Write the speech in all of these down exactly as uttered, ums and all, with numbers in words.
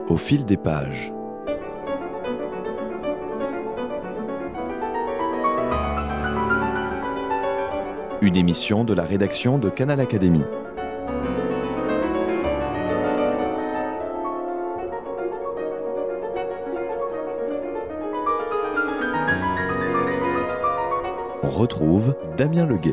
Au fil des pages. Une émission de la rédaction de Canal Académie. On retrouve Damien Leguet.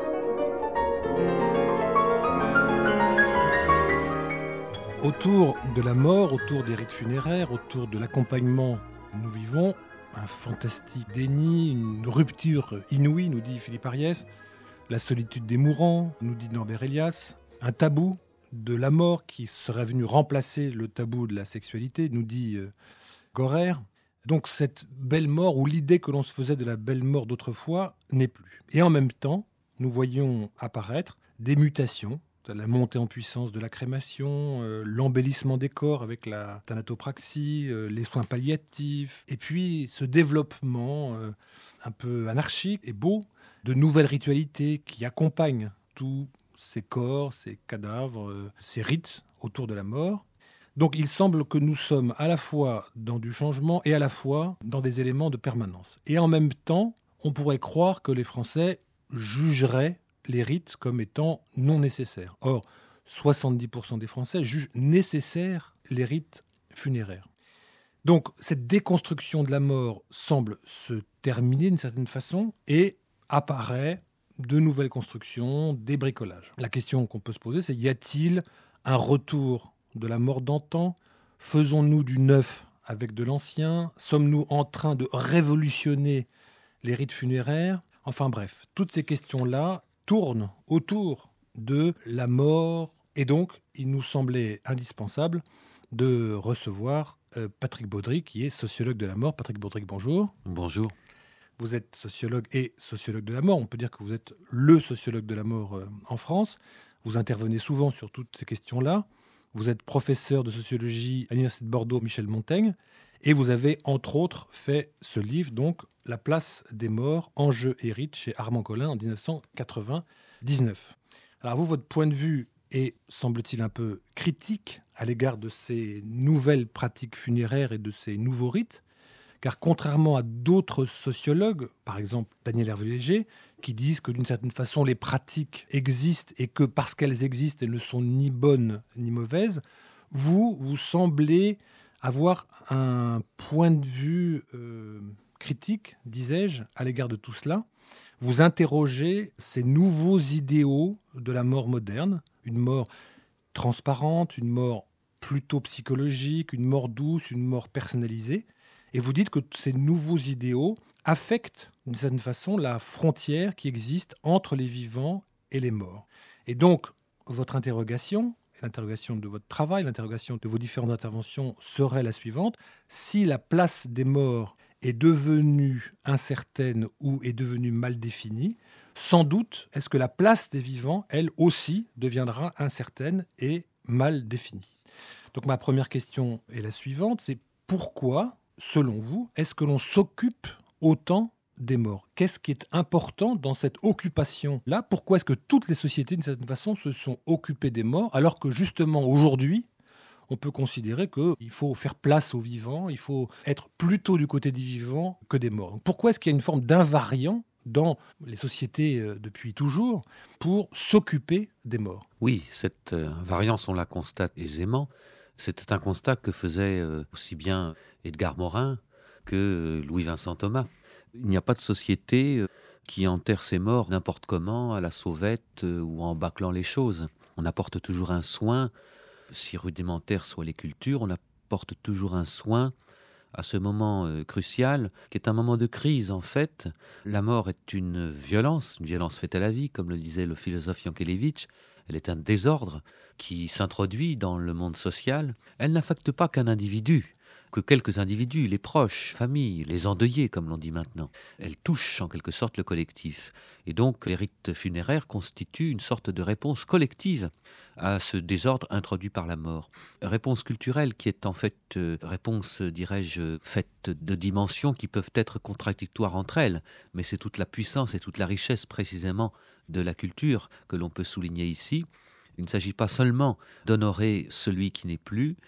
Autour de la mort, autour des rites funéraires, autour de l'accompagnement, nous vivons un fantastique déni, une rupture inouïe, nous dit Philippe Ariès, la solitude des mourants, nous dit Norbert Elias, un tabou de la mort qui serait venu remplacer le tabou de la sexualité, nous dit euh, Gorer. Donc cette belle mort, ou l'idée que l'on se faisait de la belle mort d'autrefois, n'est plus. Et en même temps, nous voyons apparaître des mutations, la montée en puissance de la crémation, euh, l'embellissement des corps avec la thanatopraxie, euh, les soins palliatifs, et puis ce développement euh, un peu anarchique et beau de nouvelles ritualités qui accompagnent tous ces corps, ces cadavres, euh, ces rites autour de la mort. Donc il semble que nous sommes à la fois dans du changement et à la fois dans des éléments de permanence. Et en même temps, on pourrait croire que les Français jugeraient les rites comme étant non nécessaires. Or, soixante-dix pour cent des Français jugent nécessaires les rites funéraires. Donc, cette déconstruction de la mort semble se terminer d'une certaine façon et apparaît de nouvelles constructions, des bricolages. La question qu'on peut se poser, c'est y a-t-il un retour de la mort d'antan ? Faisons-nous du neuf avec de l'ancien ? Sommes-nous en train de révolutionner les rites funéraires ? Enfin bref, toutes ces questions-là tourne autour de la mort. Et donc, il nous semblait indispensable de recevoir euh, Patrick Baudry, qui est sociologue de la mort. Patrick Baudry, bonjour. Bonjour. Vous êtes sociologue et sociologue de la mort. On peut dire que vous êtes le sociologue de la mort euh, en France. Vous intervenez souvent sur toutes ces questions-là. Vous êtes professeur de sociologie à l'Université de Bordeaux, Michel Montaigne. Et vous avez, entre autres, fait ce livre, donc, La place des morts, enjeux et rites, chez Armand Collin, en dix-neuf cent quatre-vingt-dix-neuf. Alors vous, votre point de vue est, semble-t-il, un peu critique à l'égard de ces nouvelles pratiques funéraires et de ces nouveaux rites, car contrairement à d'autres sociologues, par exemple Daniel Hervé-Léger, qui disent que d'une certaine façon, les pratiques existent et que parce qu'elles existent, elles ne sont ni bonnes ni mauvaises, vous, vous semblez avoir un point de vue euh, critique, disais-je, à l'égard de tout cela. Vous interrogez ces nouveaux idéaux de la mort moderne, une mort transparente, une mort plutôt psychologique, une mort douce, une mort personnalisée. Et vous dites que ces nouveaux idéaux affectent d'une certaine façon la frontière qui existe entre les vivants et les morts. Et donc, votre interrogation, l'interrogation de votre travail, l'interrogation de vos différentes interventions serait la suivante. Si la place des morts est devenue incertaine ou est devenue mal définie, sans doute, est-ce que la place des vivants, elle aussi, deviendra incertaine et mal définie ? Donc ma première question est la suivante, c'est pourquoi, selon vous, est-ce que l'on s'occupe autant des morts? Qu'est-ce qui est important dans cette occupation-là? Pourquoi est-ce que toutes les sociétés, d'une certaine façon, se sont occupées des morts, alors que justement, aujourd'hui, on peut considérer qu'il faut faire place aux vivants, il faut être plutôt du côté des vivants que des morts. Donc pourquoi est-ce qu'il y a une forme d'invariant dans les sociétés euh, depuis toujours pour s'occuper des morts? Oui, cette euh, variance, on la constate aisément. C'était un constat que faisait euh, aussi bien Edgar Morin que euh, Louis-Vincent Thomas. Il n'y a pas de société euh, qui enterre ses morts n'importe comment, à la sauvette euh, ou en bâclant les choses. On apporte toujours un soin, si rudimentaires soient les cultures, on apporte toujours un soin à ce moment euh, crucial, qui est un moment de crise en fait. La mort est une violence, une violence faite à la vie, comme le disait le philosophe Yankelevitch. Elle est un désordre qui s'introduit dans le monde social. Elle n'affecte pas qu'un individu, que quelques individus, les proches, familles, les endeuillés, comme l'on dit maintenant. Elle touche en quelque sorte le collectif. Et donc, les rites funéraires constituent une sorte de réponse collective à ce désordre introduit par la mort. Réponse culturelle qui est en fait euh, réponse, dirais-je, faite de dimensions qui peuvent être contradictoires entre elles. Mais c'est toute la puissance et toute la richesse précisément de la culture que l'on peut souligner ici. Il ne s'agit pas seulement d'honorer celui qui n'est plus,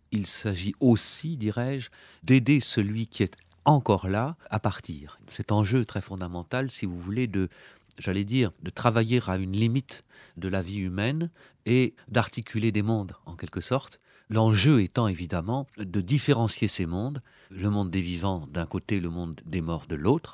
il s'agit aussi, dirais-je, d'aider celui qui est encore là à partir. Cet enjeu très fondamental, si vous voulez, de, j'allais dire, de travailler à une limite de la vie humaine et d'articuler des mondes, en quelque sorte. L'enjeu étant évidemment de différencier ces mondes, le monde des vivants d'un côté, le monde des morts de l'autre,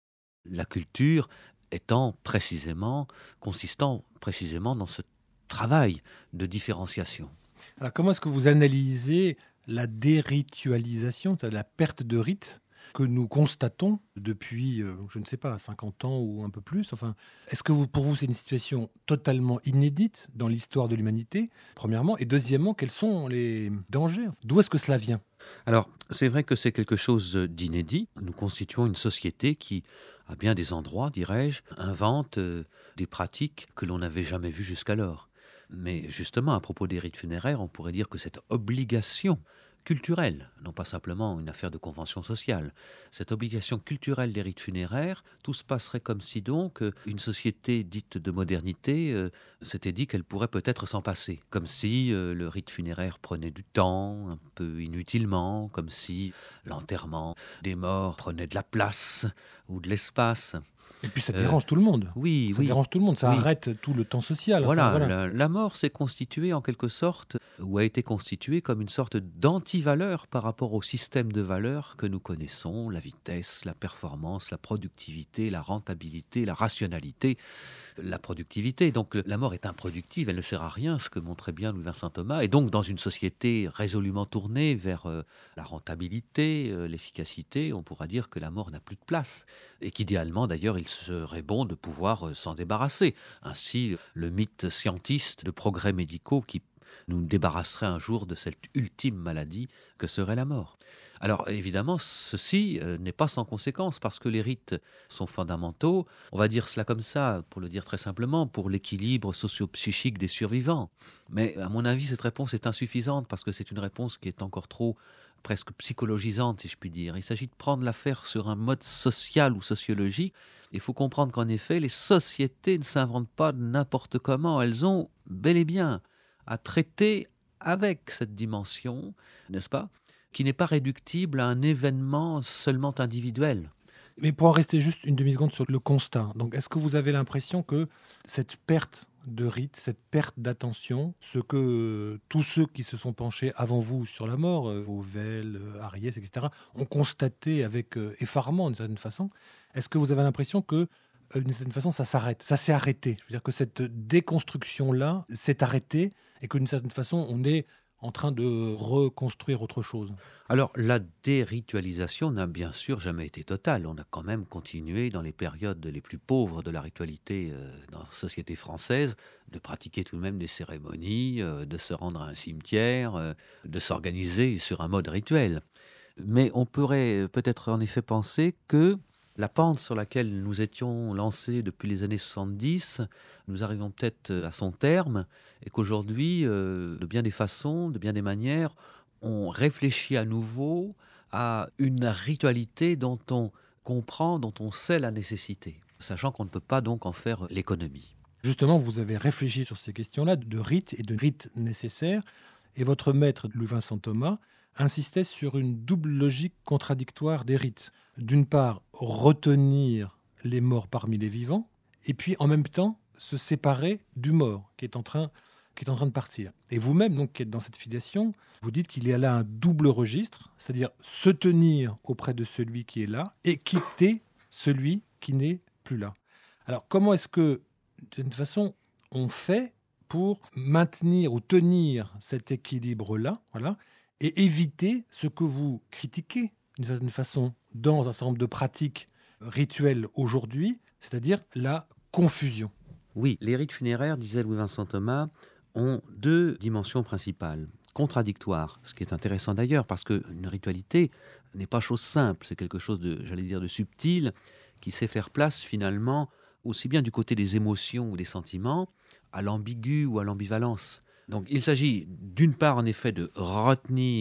la culture étant précisément, consistant précisément dans ce travail de différenciation. Alors comment est-ce que vous analysez la déritualisation, c'est-à-dire la perte de rite que nous constatons depuis, euh, je ne sais pas, cinquante ans ou un peu plus. Enfin, est-ce que vous, pour vous, c'est une situation totalement inédite dans l'histoire de l'humanité, premièrement, et deuxièmement, quels sont les dangers? D'où est-ce que cela vient? Alors, c'est vrai que c'est quelque chose d'inédit. Nous constituons une société qui, à bien des endroits, dirais-je, invente euh, des pratiques que l'on n'avait jamais vues jusqu'alors. Mais justement, à propos des rites funéraires, on pourrait dire que cette obligation culturelle, non pas simplement une affaire de convention sociale, cette obligation culturelle des rites funéraires, tout se passerait comme si donc euh, une société dite de modernité euh, s'était dit qu'elle pourrait peut-être s'en passer, comme si euh, le rite funéraire prenait du temps, un peu inutilement, comme si l'enterrement des morts prenait de la place ou de l'espace. Et puis ça Euh, dérange tout le monde. Oui, Ça oui. dérange tout le monde, ça Oui. arrête tout le temps social. Voilà, Enfin, voilà. La, la mort s'est constituée en quelque sorte, ou a été constituée comme une sorte d'antivaleur par rapport au système de valeurs que nous connaissons, la vitesse, la performance, la productivité, la rentabilité, la rationalité, la productivité. Donc la mort est improductive, elle ne sert à rien, ce que montrait bien Louis-Vincent Thomas. Et donc dans une société résolument tournée vers euh, la rentabilité, euh, l'efficacité, on pourra dire que la mort n'a plus de place. Et qu'idéalement d'ailleurs il serait bon de pouvoir euh, s'en débarrasser. Ainsi, le mythe scientiste de progrès médicaux qui nous débarrasserait un jour de cette ultime maladie que serait la mort. Alors évidemment, ceci euh, n'est pas sans conséquence parce que les rites sont fondamentaux, on va dire cela comme ça, pour le dire très simplement, pour l'équilibre socio-psychique des survivants. Mais à mon avis, cette réponse est insuffisante parce que c'est une réponse qui est encore trop presque psychologisante, si je puis dire. Il s'agit de prendre l'affaire sur un mode social ou sociologique. Il faut comprendre qu'en effet, les sociétés ne s'inventent pas n'importe comment. Elles ont bel et bien à traiter avec cette dimension, n'est-ce pas, qui n'est pas réductible à un événement seulement individuel. Mais pour en rester juste une demi-seconde sur le constat, donc est-ce que vous avez l'impression que cette perte de rite, cette perte d'attention, ce que euh, tous ceux qui se sont penchés avant vous sur la mort, euh, Vauvel, euh, Ariès, et cetera, ont constaté avec euh, effarement d'une certaine façon, est-ce que vous avez l'impression que euh, d'une certaine façon ça s'arrête, ça s'est arrêté? Je veux dire que cette déconstruction-là s'est arrêtée et que d'une certaine façon on est en train de reconstruire autre chose. Alors, la déritualisation n'a bien sûr jamais été totale. On a quand même continué dans les périodes les plus pauvres de la ritualité euh, dans la société française de pratiquer tout de même des cérémonies, euh, de se rendre à un cimetière, euh, de s'organiser sur un mode rituel. Mais on pourrait peut-être en effet penser que la pente sur laquelle nous étions lancés depuis les années soixante-dix, nous arrivons peut-être à son terme et qu'aujourd'hui, euh, de bien des façons, de bien des manières, on réfléchit à nouveau à une ritualité dont on comprend, dont on sait la nécessité, sachant qu'on ne peut pas donc en faire l'économie. Justement, vous avez réfléchi sur ces questions-là de rites et de rites nécessaires, et votre maître, Louis-Vincent Thomas, insistait sur une double logique contradictoire des rites. D'une part, retenir les morts parmi les vivants, et puis en même temps, se séparer du mort qui est en train, qui est en train de partir. Et vous-même, donc, qui êtes dans cette filiation, vous dites qu'il y a là un double registre, c'est-à-dire se tenir auprès de celui qui est là et quitter celui qui n'est plus là. Alors, comment est-ce que, d'une façon, on fait pour maintenir ou tenir cet équilibre-là, voilà, et éviter ce que vous critiquez, d'une certaine façon, dans un certain nombre de pratiques rituelles aujourd'hui, c'est-à-dire la confusion? Oui, les rites funéraires, disait Louis-Vincent Thomas, ont deux dimensions principales, contradictoires, ce qui est intéressant d'ailleurs, parce qu'une ritualité n'est pas chose simple, c'est quelque chose de, j'allais dire, de subtil, qui sait faire place finalement, aussi bien du côté des émotions ou des sentiments, à l'ambigu ou à l'ambivalence. Donc il s'agit d'une part en effet de retenir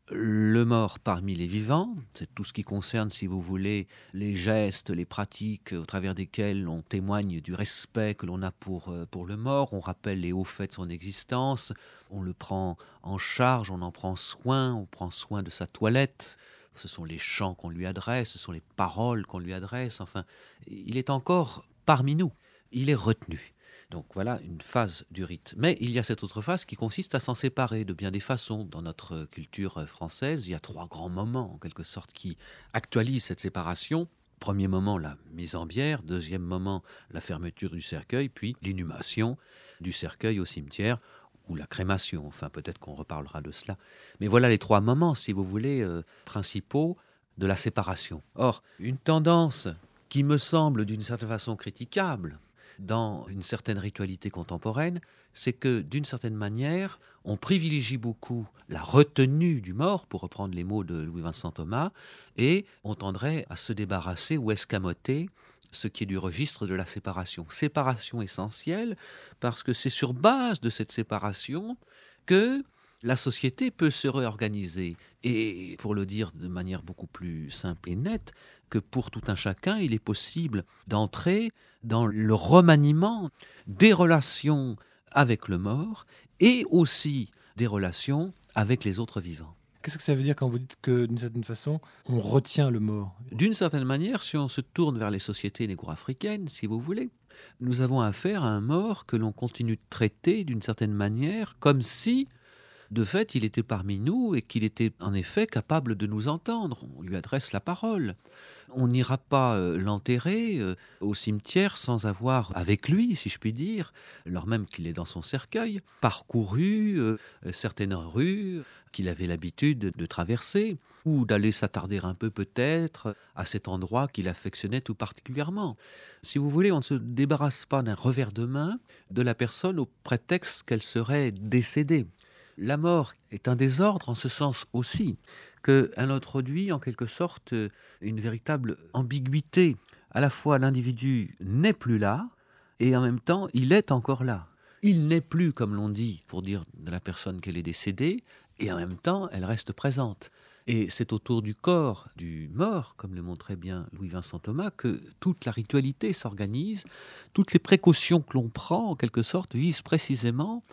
le mort parmi les vivants, c'est tout ce qui concerne, si vous voulez, les gestes, les pratiques au travers desquels on témoigne du respect que l'on a pour, euh, pour le mort, on rappelle les hauts faits de son existence, on le prend en charge, on en prend soin, on prend soin de sa toilette, ce sont les chants qu'on lui adresse, ce sont les paroles qu'on lui adresse, enfin, il est encore parmi nous, il est retenu. Donc voilà une phase du rite. Mais il y a cette autre phase qui consiste à s'en séparer de bien des façons. Dans notre culture française, il y a trois grands moments, en quelque sorte, qui actualisent cette séparation. Premier moment, la mise en bière. Deuxième moment, la fermeture du cercueil. Puis l'inhumation du cercueil au cimetière ou la crémation. Enfin, peut-être qu'on reparlera de cela. Mais voilà les trois moments, si vous voulez, euh, principaux de la séparation. Or, une tendance qui me semble d'une certaine façon critiquable dans une certaine ritualité contemporaine, c'est que d'une certaine manière, on privilégie beaucoup la retenue du mort, pour reprendre les mots de Louis-Vincent Thomas, et on tendrait à se débarrasser ou escamoter ce qui est du registre de la séparation. Séparation essentielle, parce que c'est sur base de cette séparation que la société peut se réorganiser. Et pour le dire de manière beaucoup plus simple et nette, que pour tout un chacun, il est possible d'entrer dans le remaniement des relations avec le mort et aussi des relations avec les autres vivants. Qu'est-ce que ça veut dire quand vous dites que, d'une certaine façon, on retient le mort ? D'une certaine manière, si on se tourne vers les sociétés négro-africaines, si vous voulez, nous avons affaire à un mort que l'on continue de traiter d'une certaine manière comme si, de fait, il était parmi nous et qu'il était en effet capable de nous entendre. On lui adresse la parole. On n'ira pas euh, l'enterrer euh, au cimetière sans avoir, avec lui, si je puis dire, alors même qu'il est dans son cercueil, parcouru euh, certaines rues qu'il avait l'habitude de, de traverser, ou d'aller s'attarder un peu peut-être à cet endroit qu'il affectionnait tout particulièrement. Si vous voulez, on ne se débarrasse pas d'un revers de main de la personne au prétexte qu'elle serait décédée. La mort est un désordre en ce sens aussi qu'elle introduit en quelque sorte une véritable ambiguïté. À la fois l'individu n'est plus là et en même temps il est encore là. Il n'est plus, comme l'on dit, pour dire de la personne qu'elle est décédée, et en même temps elle reste présente. Et c'est autour du corps du mort, comme le montrait bien Louis-Vincent Thomas, que toute la ritualité s'organise. Toutes les précautions que l'on prend, en quelque sorte, visent précisément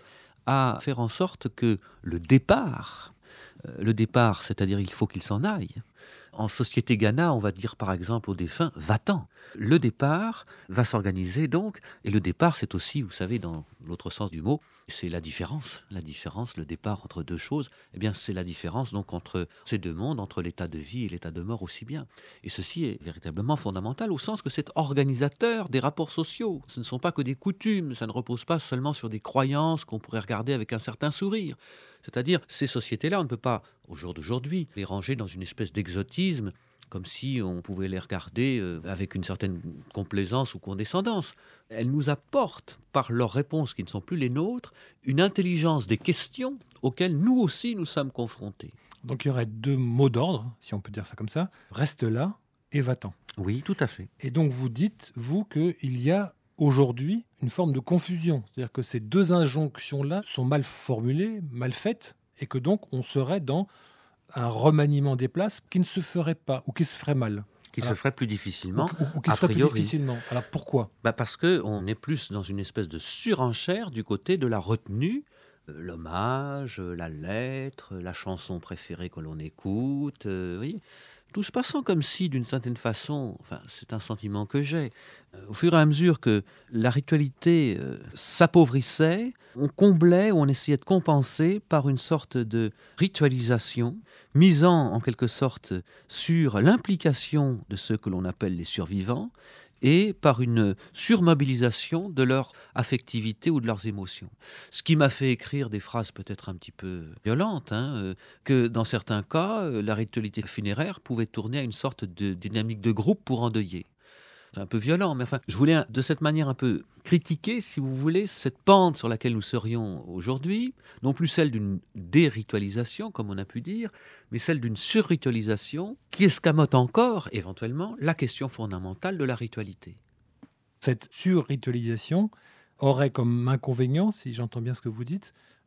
à faire en sorte que le départ, euh, le départ, c'est-à-dire il faut qu'il s'en aille. En société Ghana, on va dire par exemple au défunt, va-t'en. Le départ va s'organiser donc, et le départ c'est aussi, vous savez, dans l'autre sens du mot, c'est la différence. La différence, le départ entre deux choses, eh bien c'est la différence donc entre ces deux mondes, entre l'état de vie et l'état de mort aussi bien. Et ceci est véritablement fondamental au sens que c'est organisateur des rapports sociaux. Ce ne sont pas que des coutumes, ça ne repose pas seulement sur des croyances qu'on pourrait regarder avec un certain sourire. C'est-à-dire, ces sociétés-là, on ne peut pas, au jour d'aujourd'hui, les ranger dans une espèce d'exotisme, comme si on pouvait les regarder euh, avec une certaine complaisance ou condescendance. Elles nous apportent, par leurs réponses qui ne sont plus les nôtres, une intelligence des questions auxquelles nous aussi nous sommes confrontés. Donc il y aurait deux mots d'ordre, si on peut dire ça comme ça. Reste là et va-t'en. Oui, tout à fait. Et donc vous dites, vous, qu'il y a aujourd'hui une forme de confusion. C'est-à-dire que ces deux injonctions-là sont mal formulées, mal faites, et que donc on serait dans un remaniement des places qui ne se ferait pas, ou qui se ferait mal. Qui Alors, se ferait plus difficilement, ou, ou, ou qui a se ferait priori. plus difficilement. Alors pourquoi ? Bah parce qu'on est plus dans une espèce de surenchère du côté de la retenue, euh, l'hommage, euh, la lettre, la chanson préférée que l'on écoute, euh, oui. Tout se passant comme si, d'une certaine façon, enfin, c'est un sentiment que j'ai, euh, au fur et à mesure que la ritualité euh, s'appauvrissait, on comblait ou on essayait de compenser par une sorte de ritualisation, misant en quelque sorte sur l'implication de ceux que l'on appelle les survivants, et par une surmobilisation de leur affectivité ou de leurs émotions. Ce qui m'a fait écrire des phrases peut-être un petit peu violentes, hein, euh, que dans certains cas, euh, la ritualité funéraire pouvait tourner à une sorte de dynamique de groupe pour endeuiller. C'est un peu violent, mais enfin, je voulais de cette manière un peu critiquer, si vous voulez, cette pente sur laquelle nous serions aujourd'hui, non plus celle d'une déritualisation, comme on a pu dire, mais celle d'une surritualisation qui escamote encore, éventuellement, la question fondamentale de la ritualité. Cette surritualisation aurait comme inconvénient, si j'entends bien ce que vous dites,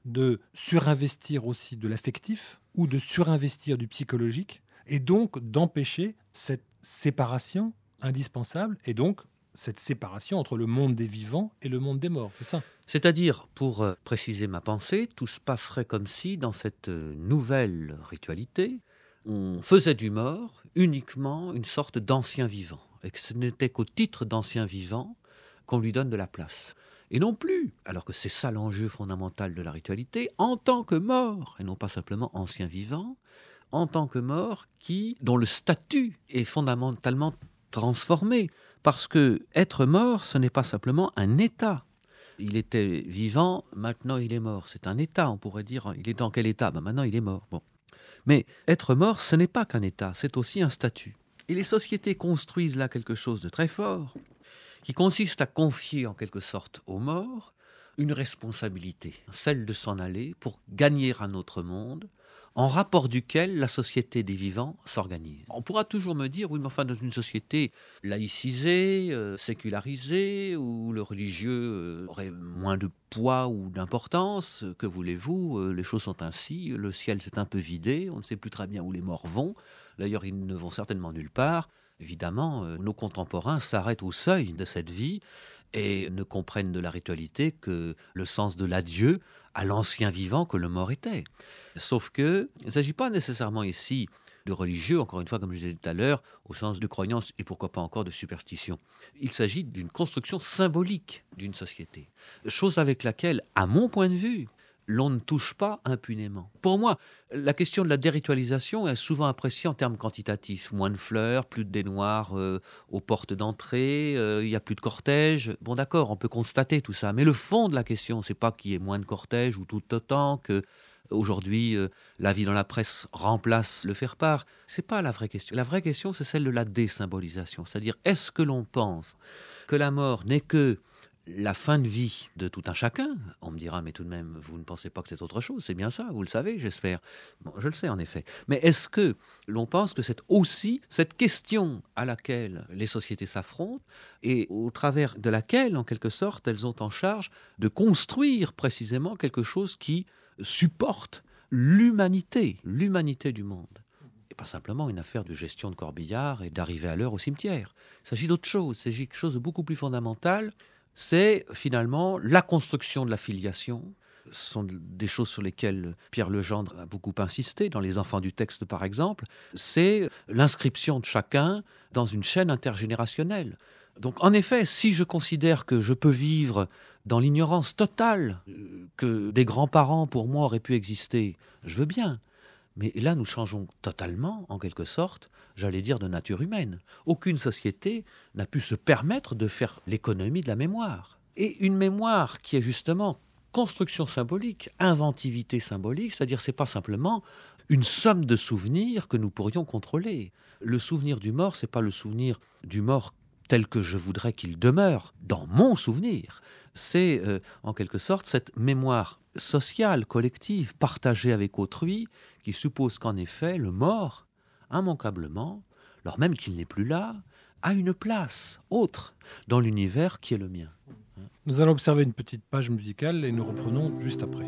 de surinvestir aussi de l'affectif ou de surinvestir du psychologique, et donc d'empêcher cette séparation indispensable, et donc cette séparation entre le monde des vivants et le monde des morts, c'est ça? C'est-à-dire, pour euh, préciser ma pensée, tout se passerait comme si, dans cette euh, nouvelle ritualité, on faisait du mort uniquement une sorte d'ancien vivant, et que ce n'était qu'au titre d'ancien vivant qu'on lui donne de la place. Et non plus, alors que c'est ça l'enjeu fondamental de la ritualité, en tant que mort, et non pas simplement ancien vivant, en tant que mort qui, dont le statut est fondamentalement transformé. Parce que être mort, ce n'est pas simplement un état. Il était vivant, maintenant il est mort. C'est un état, on pourrait dire. Il est dans quel état? Ben maintenant il est mort. Bon. Mais être mort, ce n'est pas qu'un état, c'est aussi un statut. Et les sociétés construisent là quelque chose de très fort, qui consiste à confier en quelque sorte aux morts une responsabilité, celle de s'en aller pour gagner un autre monde, en rapport duquel la société des vivants s'organise. On pourra toujours me dire, oui, mais enfin, dans une société laïcisée, euh, sécularisée, où le religieux euh, aurait moins de poids ou d'importance, que voulez-vous, euh, les choses sont ainsi, le ciel s'est un peu vidé, on ne sait plus très bien où les morts vont, d'ailleurs ils ne vont certainement nulle part. Évidemment, euh, nos contemporains s'arrêtent au seuil de cette vie et ne comprennent de la ritualité que le sens de l'adieu à l'ancien vivant que le mort était. Sauf que il ne s'agit pas nécessairement ici de religieux, encore une fois, comme je disais tout à l'heure, au sens de croyance et pourquoi pas encore de superstition. Il s'agit d'une construction symbolique d'une société, chose avec laquelle, à mon point de vue, l'on ne touche pas impunément. Pour moi, la question de la déritualisation est souvent appréciée en termes quantitatifs. Moins de fleurs, plus de dénoirs euh, aux portes d'entrée, euh, il n'y a plus de cortège. Bon d'accord, on peut constater tout ça. Mais le fond de la question, c'est pas qu'il y ait moins de cortège ou tout autant que aujourd'hui euh, la vie dans la presse remplace le faire-part. C'est pas la vraie question. La vraie question, c'est celle de la désymbolisation. C'est-à-dire, est-ce que l'on pense que la mort n'est que la fin de vie de tout un chacun? On me dira, mais tout de même, vous ne pensez pas que c'est autre chose? C'est bien ça, vous le savez, j'espère. Bon, je le sais, en effet. Mais est-ce que l'on pense que c'est aussi cette question à laquelle les sociétés s'affrontent et au travers de laquelle, en quelque sorte, elles ont en charge de construire précisément quelque chose qui supporte l'humanité, l'humanité du monde? Et pas simplement une affaire de gestion de corbillard et d'arriver à l'heure au cimetière. Il s'agit d'autre chose, il s'agit de quelque chose de beaucoup plus fondamental. C'est finalement la construction de la filiation. Ce sont des choses sur lesquelles Pierre Legendre a beaucoup insisté, dans Les Enfants du texte par exemple. C'est l'inscription de chacun dans une chaîne intergénérationnelle. Donc en effet, si je considère que je peux vivre dans l'ignorance totale, que des grands-parents pour moi auraient pu exister, je veux bien. Mais là, nous changeons totalement, en quelque sorte, j'allais dire, de nature humaine. Aucune société n'a pu se permettre de faire l'économie de la mémoire. Et une mémoire qui est justement construction symbolique, inventivité symbolique, c'est-à-dire c'est pas simplement une somme de souvenirs que nous pourrions contrôler. Le souvenir du mort, c'est pas le souvenir du mort tel que je voudrais qu'il demeure dans mon souvenir. C'est euh, en quelque sorte cette mémoire sociale, collective, partagée avec autrui, qui suppose qu'en effet le mort, immanquablement, lors même qu'il n'est plus là, a une place autre dans l'univers qui est le mien. Nous allons observer une petite page musicale et nous reprenons juste après.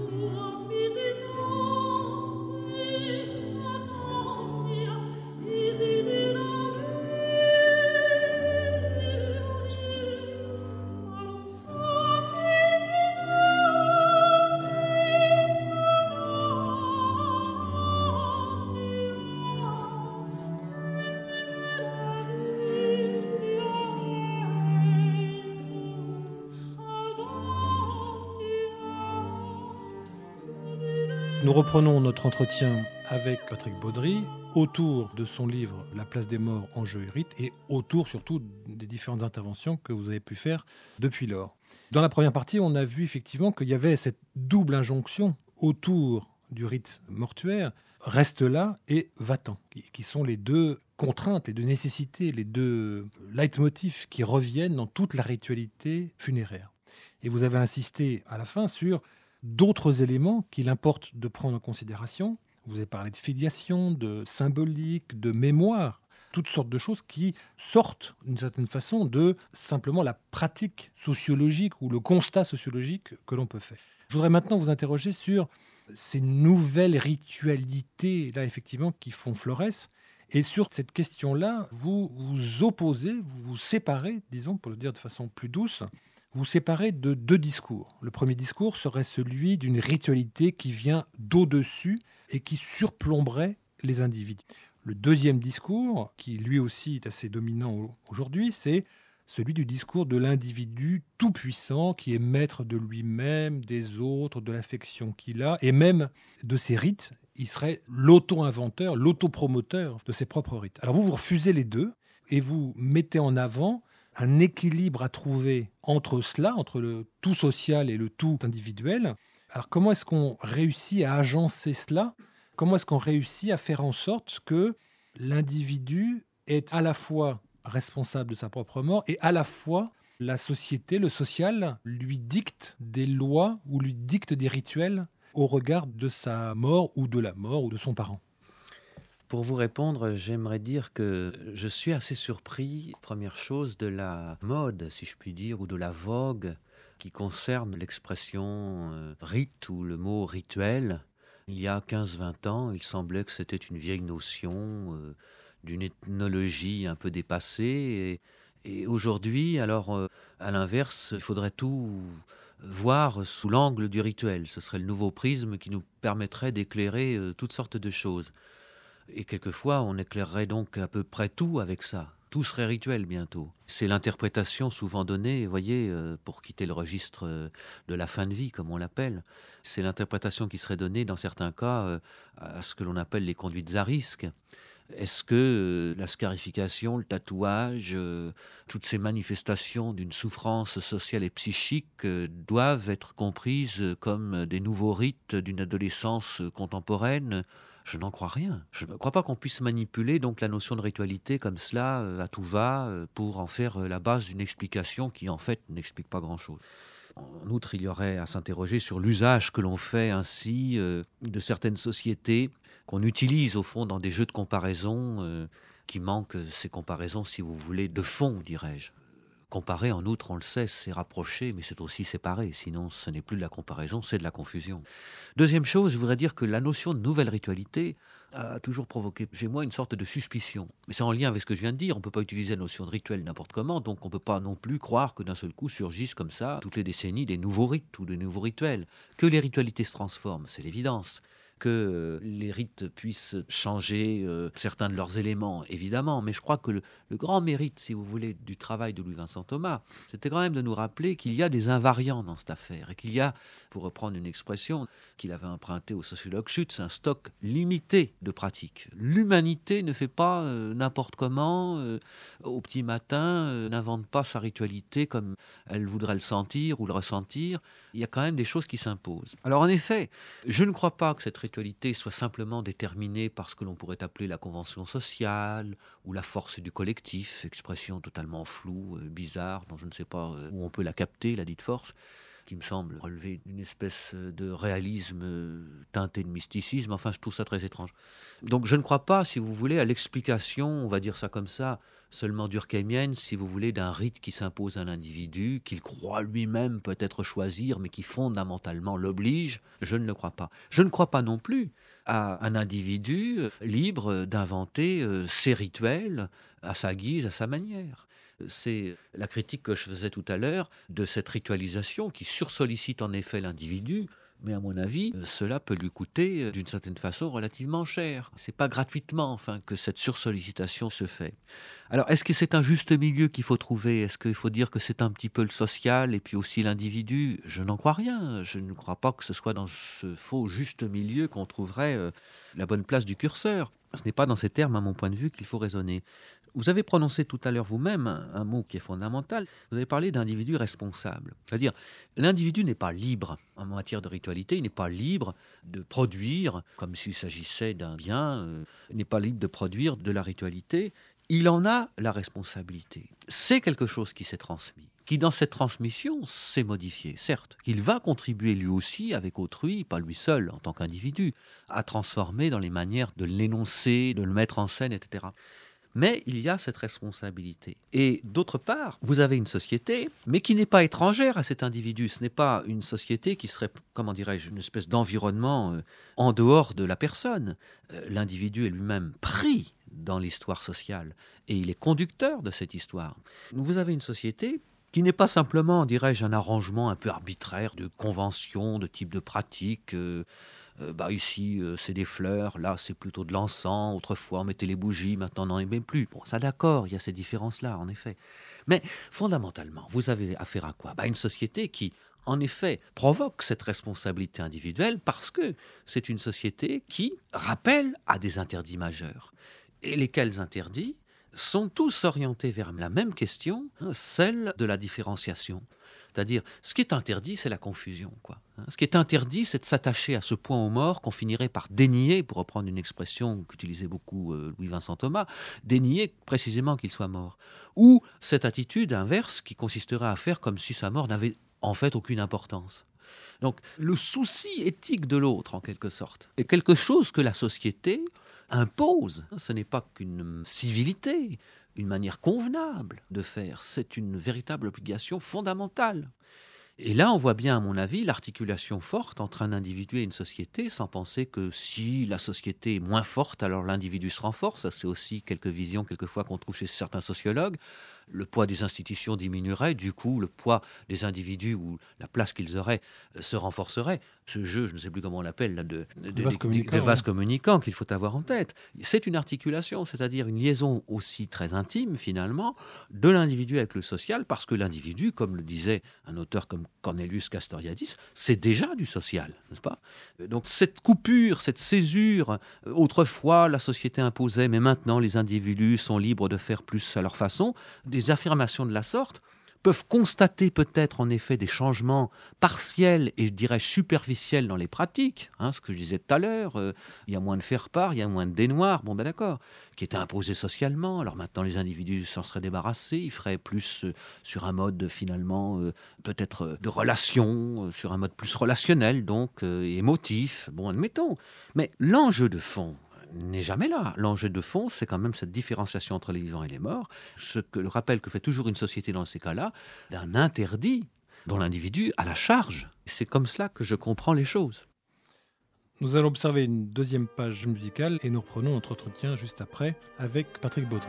Nous reprenons notre entretien avec Patrick Baudry autour de son livre « La place des morts, enjeux et rites » et autour surtout des différentes interventions que vous avez pu faire depuis lors. Dans la première partie, on a vu effectivement qu'il y avait cette double injonction autour du rite mortuaire, reste là et va-t'en, qui sont les deux contraintes, les deux nécessités, les deux leitmotifs qui reviennent dans toute la ritualité funéraire. Et vous avez insisté à la fin sur d'autres éléments qu'il importe de prendre en considération. Vous avez parlé de filiation, de symbolique, de mémoire, toutes sortes de choses qui sortent d'une certaine façon de simplement la pratique sociologique ou le constat sociologique que l'on peut faire. Je voudrais maintenant vous interroger sur ces nouvelles ritualités, là, effectivement, qui font florès. Et sur cette question-là, vous vous opposez, vous vous séparez, disons, pour le dire de façon plus douce, vous vous séparez de deux discours. Le premier discours serait celui d'une ritualité qui vient d'au-dessus et qui surplomberait les individus. Le deuxième discours, qui lui aussi est assez dominant aujourd'hui, c'est celui du discours de l'individu tout-puissant qui est maître de lui-même, des autres, de l'affection qu'il a, et même de ses rites. Il serait l'auto-inventeur, l'auto-promoteur de ses propres rites. Alors vous, vous refusez les deux et vous mettez en avant un équilibre à trouver entre cela, entre le tout social et le tout individuel. Alors comment est-ce qu'on réussit à agencer cela ? Comment est-ce qu'on réussit à faire en sorte que l'individu est à la fois responsable de sa propre mort et à la fois la société, le social, lui dicte des lois ou lui dicte des rituels au regard de sa mort ou de la mort ou de son parent? Pour vous répondre, j'aimerais dire que je suis assez surpris, première chose, de la mode, si je puis dire, ou de la vogue qui concerne l'expression euh, rite ou le mot rituel. Il y a quinze vingt ans, il semblait que c'était une vieille notion euh, d'une ethnologie un peu dépassée. Et, et aujourd'hui, alors, euh, à l'inverse, il faudrait tout voir sous l'angle du rituel. Ce serait le nouveau prisme qui nous permettrait d'éclairer euh, toutes sortes de choses. Et quelquefois, on éclairerait donc à peu près tout avec ça. Tout serait rituel bientôt. C'est l'interprétation souvent donnée, vous voyez, euh, pour quitter le registre euh, de la fin de vie, comme on l'appelle. C'est l'interprétation qui serait donnée, dans certains cas, euh, à ce que l'on appelle les conduites à risque. Est-ce que euh, la scarification, le tatouage, euh, toutes ces manifestations d'une souffrance sociale et psychique euh, doivent être comprises comme des nouveaux rites d'une adolescence contemporaine ? Je n'en crois rien. Je ne crois pas qu'on puisse manipuler donc la notion de ritualité comme cela, euh, à tout va, euh, pour en faire euh, la base d'une explication qui en fait n'explique pas grand-chose. En outre, il y aurait à s'interroger sur l'usage que l'on fait ainsi euh, de certaines sociétés, qu'on utilise au fond dans des jeux de comparaison euh, qui manquent, ces comparaisons, si vous voulez, de fond, dirais-je. Comparer, en outre, on le sait, c'est rapprocher, mais c'est aussi séparer. Sinon, ce n'est plus de la comparaison, c'est de la confusion. Deuxième chose, je voudrais dire que la notion de nouvelle ritualité a toujours provoqué chez moi une sorte de suspicion. Mais c'est en lien avec ce que je viens de dire. On ne peut pas utiliser la notion de rituel n'importe comment, donc on ne peut pas non plus croire que d'un seul coup surgissent comme ça, toutes les décennies, des nouveaux rites ou des nouveaux rituels. Que les ritualités se transforment, c'est l'évidence. Que les rites puissent changer euh, certains de leurs éléments, évidemment, mais je crois que le, le grand mérite, si vous voulez, du travail de Louis-Vincent Thomas, c'était quand même de nous rappeler qu'il y a des invariants dans cette affaire, et qu'il y a, pour reprendre une expression qu'il avait empruntée au sociologue Schütz, un stock limité de pratiques. L'humanité ne fait pas euh, n'importe comment, euh, au petit matin, euh, n'invente pas sa ritualité comme elle voudrait le sentir ou le ressentir. Il y a quand même des choses qui s'imposent. Alors en effet, je ne crois pas que cette ritualité soit simplement déterminée par ce que l'on pourrait appeler la convention sociale ou la force du collectif, expression totalement floue, euh, bizarre, dont je ne sais pas euh, où on peut la capter, la dite force, qui me semble relever d'une espèce de réalisme euh, teinté de mysticisme. Enfin, je trouve ça très étrange. Donc je ne crois pas, si vous voulez, à l'explication, on va dire ça comme ça, seulement durkheimienne, si vous voulez, d'un rite qui s'impose à l'individu, qu'il croit lui-même peut-être choisir, mais qui fondamentalement l'oblige. Je ne le crois pas. Je ne crois pas non plus à un individu libre d'inventer euh, ses rituels à sa guise, à sa manière. C'est la critique que je faisais tout à l'heure de cette ritualisation qui sursollicite en effet l'individu, mais à mon avis, cela peut lui coûter d'une certaine façon relativement cher. C'est pas gratuitement, enfin, que cette sursollicitation se fait. Alors, est-ce que c'est un juste milieu qu'il faut trouver ? Est-ce qu'il faut dire que c'est un petit peu le social et puis aussi l'individu ? Je n'en crois rien. Je ne crois pas que ce soit dans ce faux juste milieu qu'on trouverait euh, la bonne place du curseur. Ce n'est pas dans ces termes, à mon point de vue, qu'il faut raisonner. Vous avez prononcé tout à l'heure vous-même un, un mot qui est fondamental. Vous avez parlé d'individu responsable. C'est-à-dire, l'individu n'est pas libre en matière de ritualité. Il n'est pas libre de produire, comme s'il s'agissait d'un bien, euh, il n'est pas libre de produire de la ritualité. Il en a la responsabilité. C'est quelque chose qui s'est transmis, qui dans cette transmission s'est modifié, certes, qu'il va contribuer lui aussi avec autrui, pas lui seul en tant qu'individu, à transformer dans les manières de l'énoncer, de le mettre en scène, et cetera. Mais il y a cette responsabilité. Et d'autre part, vous avez une société, mais qui n'est pas étrangère à cet individu. Ce n'est pas une société qui serait, comment dirais-je, une espèce d'environnement euh, en dehors de la personne. Euh, l'individu est lui-même pris dans l'histoire sociale et il est conducteur de cette histoire. Vous avez une société qui n'est pas simplement, dirais-je, un arrangement un peu arbitraire de conventions, de types de pratiques. Euh, euh, bah ici, euh, c'est des fleurs, là, c'est plutôt de l'encens. Autrefois, on mettait les bougies, maintenant, on n'en met plus. Bon, ça, d'accord, il y a ces différences-là, en effet. Mais fondamentalement, vous avez affaire à quoi ? Bah, une société qui, en effet, provoque cette responsabilité individuelle parce que c'est une société qui rappelle à des interdits majeurs. Et lesquels interdits sont tous orientés vers la même question, hein, celle de la différenciation. C'est-à-dire, ce qui est interdit, c'est la confusion, quoi. Ce qui est interdit, c'est de s'attacher à ce point aux morts qu'on finirait par dénier, pour reprendre une expression qu'utilisait beaucoup euh, Louis-Vincent Thomas, dénier précisément qu'il soit mort. Ou cette attitude inverse qui consisterait à faire comme si sa mort n'avait en fait aucune importance. Donc, le souci éthique de l'autre, en quelque sorte, est quelque chose que la société impose. Ce n'est pas qu'une civilité, une manière convenable de faire. C'est une véritable obligation fondamentale. Et là, on voit bien, à mon avis, l'articulation forte entre un individu et une société, sans penser que si la société est moins forte, alors l'individu se renforce. Ça, c'est aussi quelques visions, quelquefois, qu'on trouve chez certains sociologues. Le poids des institutions diminuerait, du coup, le poids des individus ou la place qu'ils auraient euh, se renforcerait. Ce jeu, je ne sais plus comment on l'appelle, là, de, de, de, vases communicants, de vases ouais. communicants qu'il faut avoir en tête. C'est une articulation, c'est-à-dire une liaison aussi très intime, finalement, de l'individu avec le social, parce que l'individu, comme le disait un auteur comme Cornelius Castoriadis, c'est déjà du social, n'est-ce pas ? Donc cette coupure, cette césure, euh, autrefois la société imposait, mais maintenant les individus sont libres de faire plus à leur façon. Des affirmations de la sorte peuvent constater peut-être en effet des changements partiels et je dirais superficiels dans les pratiques, hein, ce que je disais tout à l'heure, euh, il y a moins de faire-part, il y a moins de dénoir, bon ben d'accord, qui était imposé socialement, alors maintenant les individus s'en seraient débarrassés, ils feraient plus euh, sur un mode finalement euh, peut-être euh, de relation, euh, sur un mode plus relationnel donc, euh, émotif, bon admettons, mais l'enjeu de fond n'est jamais là. L'enjeu de fond, c'est quand même cette différenciation entre les vivants et les morts. Ce que le rappel que fait toujours une société dans ces cas-là, d'un interdit dont l'individu a la charge. C'est comme cela que je comprends les choses. Nous allons observer une deuxième page musicale et nous reprenons notre entretien juste après avec Patrick Baudry.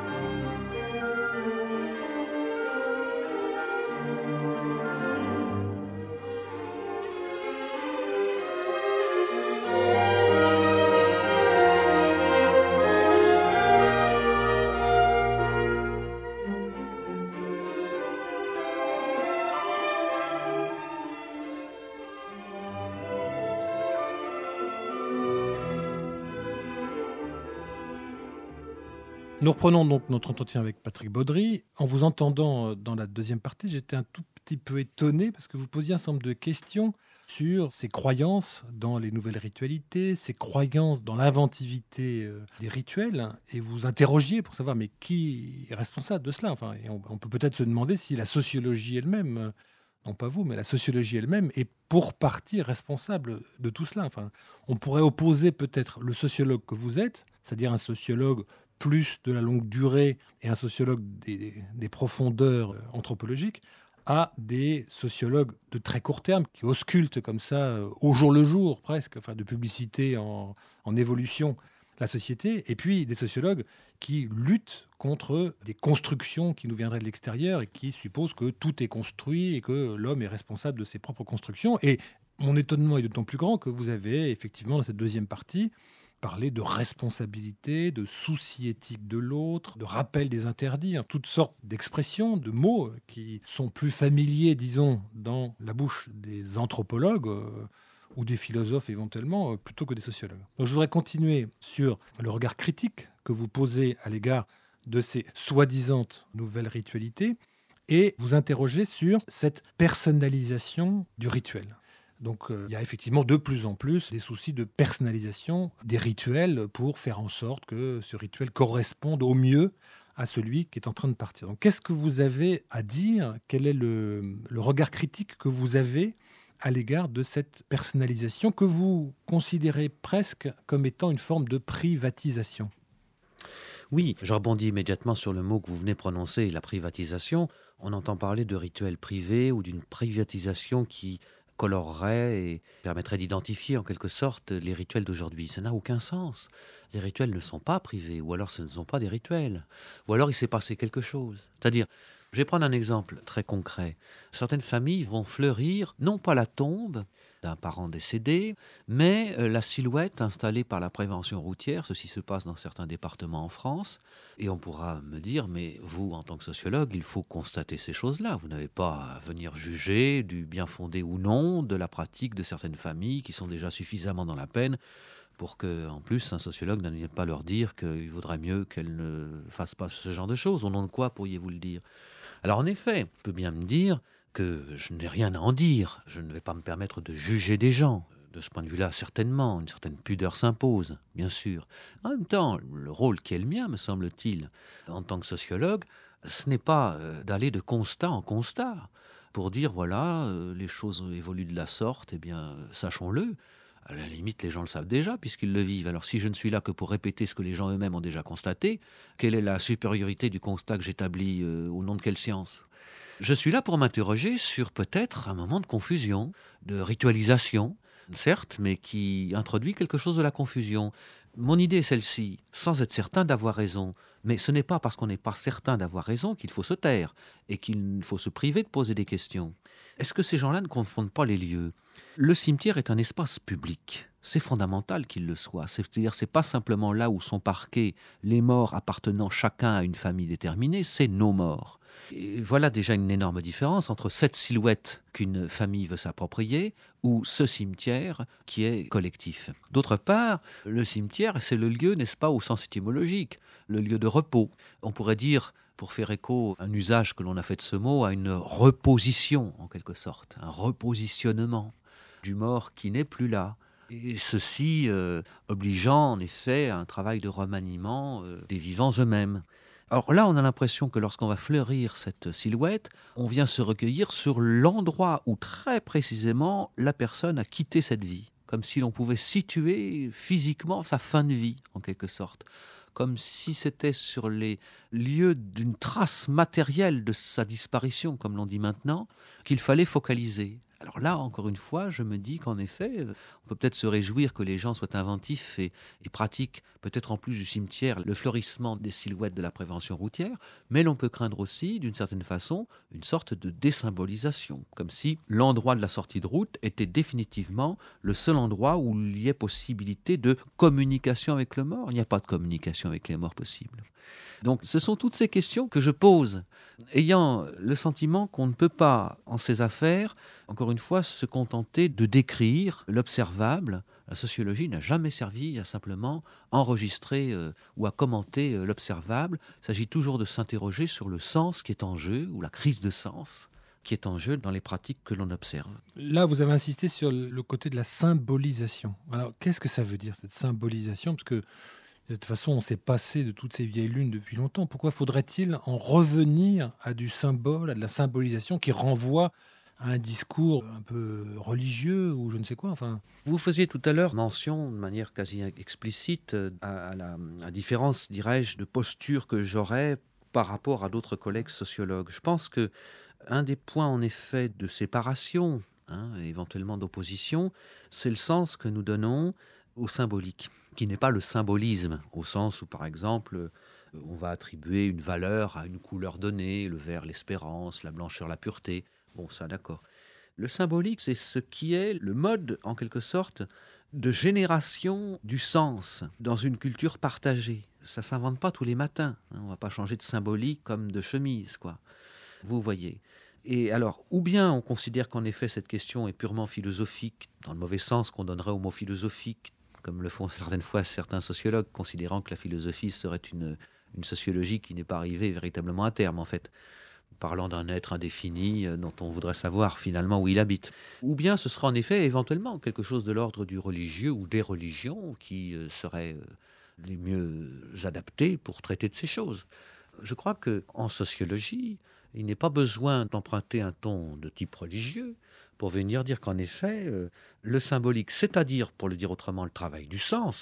Nous reprenons donc notre entretien avec Patrick Baudry. En vous entendant dans la deuxième partie, j'étais un tout petit peu étonné parce que vous posiez un certain nombre de questions sur ses croyances dans les nouvelles ritualités, ses croyances dans l'inventivité des rituels, et vous interrogiez pour savoir mais qui est responsable de cela. Enfin, et on, on peut peut-être se demander si la sociologie elle-même, non pas vous, mais la sociologie elle-même est pour partie responsable de tout cela. Enfin, on pourrait opposer peut-être le sociologue que vous êtes, c'est-à-dire un sociologue plus de la longue durée et un sociologue des, des, des profondeurs anthropologiques, à des sociologues de très court terme qui auscultent comme ça, au jour le jour presque, enfin de publicité en, en évolution, la société, et puis des sociologues qui luttent contre des constructions qui nous viendraient de l'extérieur et qui supposent que tout est construit et que l'homme est responsable de ses propres constructions. Et mon étonnement est d'autant plus grand que vous avez effectivement dans cette deuxième partie parler de responsabilité, de souci éthique de l'autre, de rappel des interdits, hein, toutes sortes d'expressions, de mots qui sont plus familiers, disons, dans la bouche des anthropologues euh, ou des philosophes éventuellement, euh, plutôt que des sociologues. Donc je voudrais continuer sur le regard critique que vous posez à l'égard de ces soi-disant nouvelles ritualités et vous interroger sur cette personnalisation du rituel. Donc euh, il y a effectivement de plus en plus des soucis de personnalisation des rituels pour faire en sorte que ce rituel corresponde au mieux à celui qui est en train de partir. Donc qu'est-ce que vous avez à dire ? Quel est le, le regard critique que vous avez à l'égard de cette personnalisation que vous considérez presque comme étant une forme de privatisation ? Oui, je rebondis immédiatement sur le mot que vous venez de prononcer, la privatisation. On entend parler de rituels privés ou d'une privatisation qui colorerait et permettrait d'identifier en quelque sorte les rituels d'aujourd'hui. Ça n'a aucun sens. Les rituels ne sont pas privés, ou alors ce ne sont pas des rituels. Ou alors il s'est passé quelque chose. C'est-à-dire, je vais prendre un exemple très concret. Certaines familles vont fleurir, non pas la tombe d'un parent décédé, mais euh, la silhouette installée par la prévention routière. Ceci se passe dans certains départements en France. Et on pourra me dire, mais vous, en tant que sociologue, il faut constater ces choses-là. Vous n'avez pas à venir juger du bien fondé ou non de la pratique de certaines familles qui sont déjà suffisamment dans la peine pour que, en plus, un sociologue n'allait pas leur dire qu'il vaudrait mieux qu'elles ne fassent pas ce genre de choses. Au nom de quoi pourriez-vous le dire ? Alors en effet, on peut bien me dire que je n'ai rien à en dire. Je ne vais pas me permettre de juger des gens. De ce point de vue-là, certainement, une certaine pudeur s'impose, bien sûr. En même temps, le rôle qui est le mien, me semble-t-il, en tant que sociologue, ce n'est pas euh, d'aller de constat en constat pour dire, voilà, euh, les choses évoluent de la sorte, eh bien, euh, sachons-le. À la limite, les gens le savent déjà puisqu'ils le vivent. Alors si je ne suis là que pour répéter ce que les gens eux-mêmes ont déjà constaté, quelle est la supériorité du constat que j'établis euh, au nom de quelle science ? Je suis là pour m'interroger sur peut-être un moment de confusion, de ritualisation, certes, mais qui introduit quelque chose de la confusion. Mon idée est celle-ci, sans être certain d'avoir raison. Mais ce n'est pas parce qu'on n'est pas certain d'avoir raison qu'il faut se taire et qu'il faut se priver de poser des questions. Est-ce que ces gens-là ne confondent pas les lieux ? Le cimetière est un espace public. C'est fondamental qu'il le soit. C'est-à-dire, c'est pas simplement là où sont parqués les morts appartenant chacun à une famille déterminée, c'est nos morts. Et voilà déjà une énorme différence entre cette silhouette qu'une famille veut s'approprier ou ce cimetière qui est collectif. D'autre part, le cimetière, c'est le lieu, n'est-ce pas, au sens étymologique, le lieu de repos. On pourrait dire, pour faire écho à un usage que l'on a fait de ce mot, à une reposition en quelque sorte, un repositionnement du mort qui n'est plus là. Et ceci euh, obligeant en effet à un travail de remaniement euh, des vivants eux-mêmes. Alors là, on a l'impression que lorsqu'on va fleurir cette silhouette, on vient se recueillir sur l'endroit où très précisément la personne a quitté cette vie, comme si l'on pouvait situer physiquement sa fin de vie, en quelque sorte, comme si c'était sur les lieux d'une trace matérielle de sa disparition, comme l'on dit maintenant, qu'il fallait focaliser. Alors là, encore une fois, je me dis qu'en effet, on peut peut-être se réjouir que les gens soient inventifs et, et pratiquent, peut-être en plus du cimetière, le fleurissement des silhouettes de la prévention routière, mais l'on peut craindre aussi, d'une certaine façon, une sorte de désymbolisation, comme si l'endroit de la sortie de route était définitivement le seul endroit où il y ait possibilité de communication avec le mort. Il n'y a pas de communication avec les morts possible. Donc ce sont toutes ces questions que je pose, ayant le sentiment qu'on ne peut pas, en ces affaires, encore une fois, se contenter de décrire l'observable. La sociologie n'a jamais servi à simplement enregistrer euh, ou à commenter euh, l'observable. Il s'agit toujours de s'interroger sur le sens qui est en jeu, ou la crise de sens qui est en jeu dans les pratiques que l'on observe. Là, vous avez insisté sur le côté de la symbolisation. Alors, qu'est-ce que ça veut dire, cette symbolisation ? Parce que de toute façon, on s'est passé de toutes ces vieilles lunes depuis longtemps. Pourquoi faudrait-il en revenir à du symbole, à de la symbolisation qui renvoie à un discours un peu religieux ou je ne sais quoi, enfin... Vous faisiez tout à l'heure mention, de manière quasi explicite, à, à la à différence, dirais-je, de posture que j'aurais par rapport à d'autres collègues sociologues. Je pense que un des points, en effet, de séparation, hein, éventuellement d'opposition, c'est le sens que nous donnons au symbolique, qui n'est pas le symbolisme, au sens où, par exemple, on va attribuer une valeur à une couleur donnée, le vert, l'espérance, la blancheur, la pureté. Bon, ça, d'accord. Le symbolique, c'est ce qui est le mode, en quelque sorte, de génération du sens dans une culture partagée. Ça ne s'invente pas tous les matins. Hein. On ne va pas changer de symbolique comme de chemise, quoi. Vous voyez. Et alors, ou bien on considère qu'en effet cette question est purement philosophique, dans le mauvais sens qu'on donnerait au mot philosophique, comme le font certaines fois certains sociologues, considérant que la philosophie serait une, une sociologie qui n'est pas arrivée véritablement à terme, en fait, parlant d'un être indéfini euh, dont on voudrait savoir finalement où il habite. Ou bien ce sera en effet éventuellement quelque chose de l'ordre du religieux ou des religions qui euh, seraient euh, les mieux adaptées pour traiter de ces choses. Je crois qu'en sociologie, il n'est pas besoin d'emprunter un ton de type religieux pour venir dire qu'en effet, euh, le symbolique, c'est-à-dire, pour le dire autrement, le travail du sens,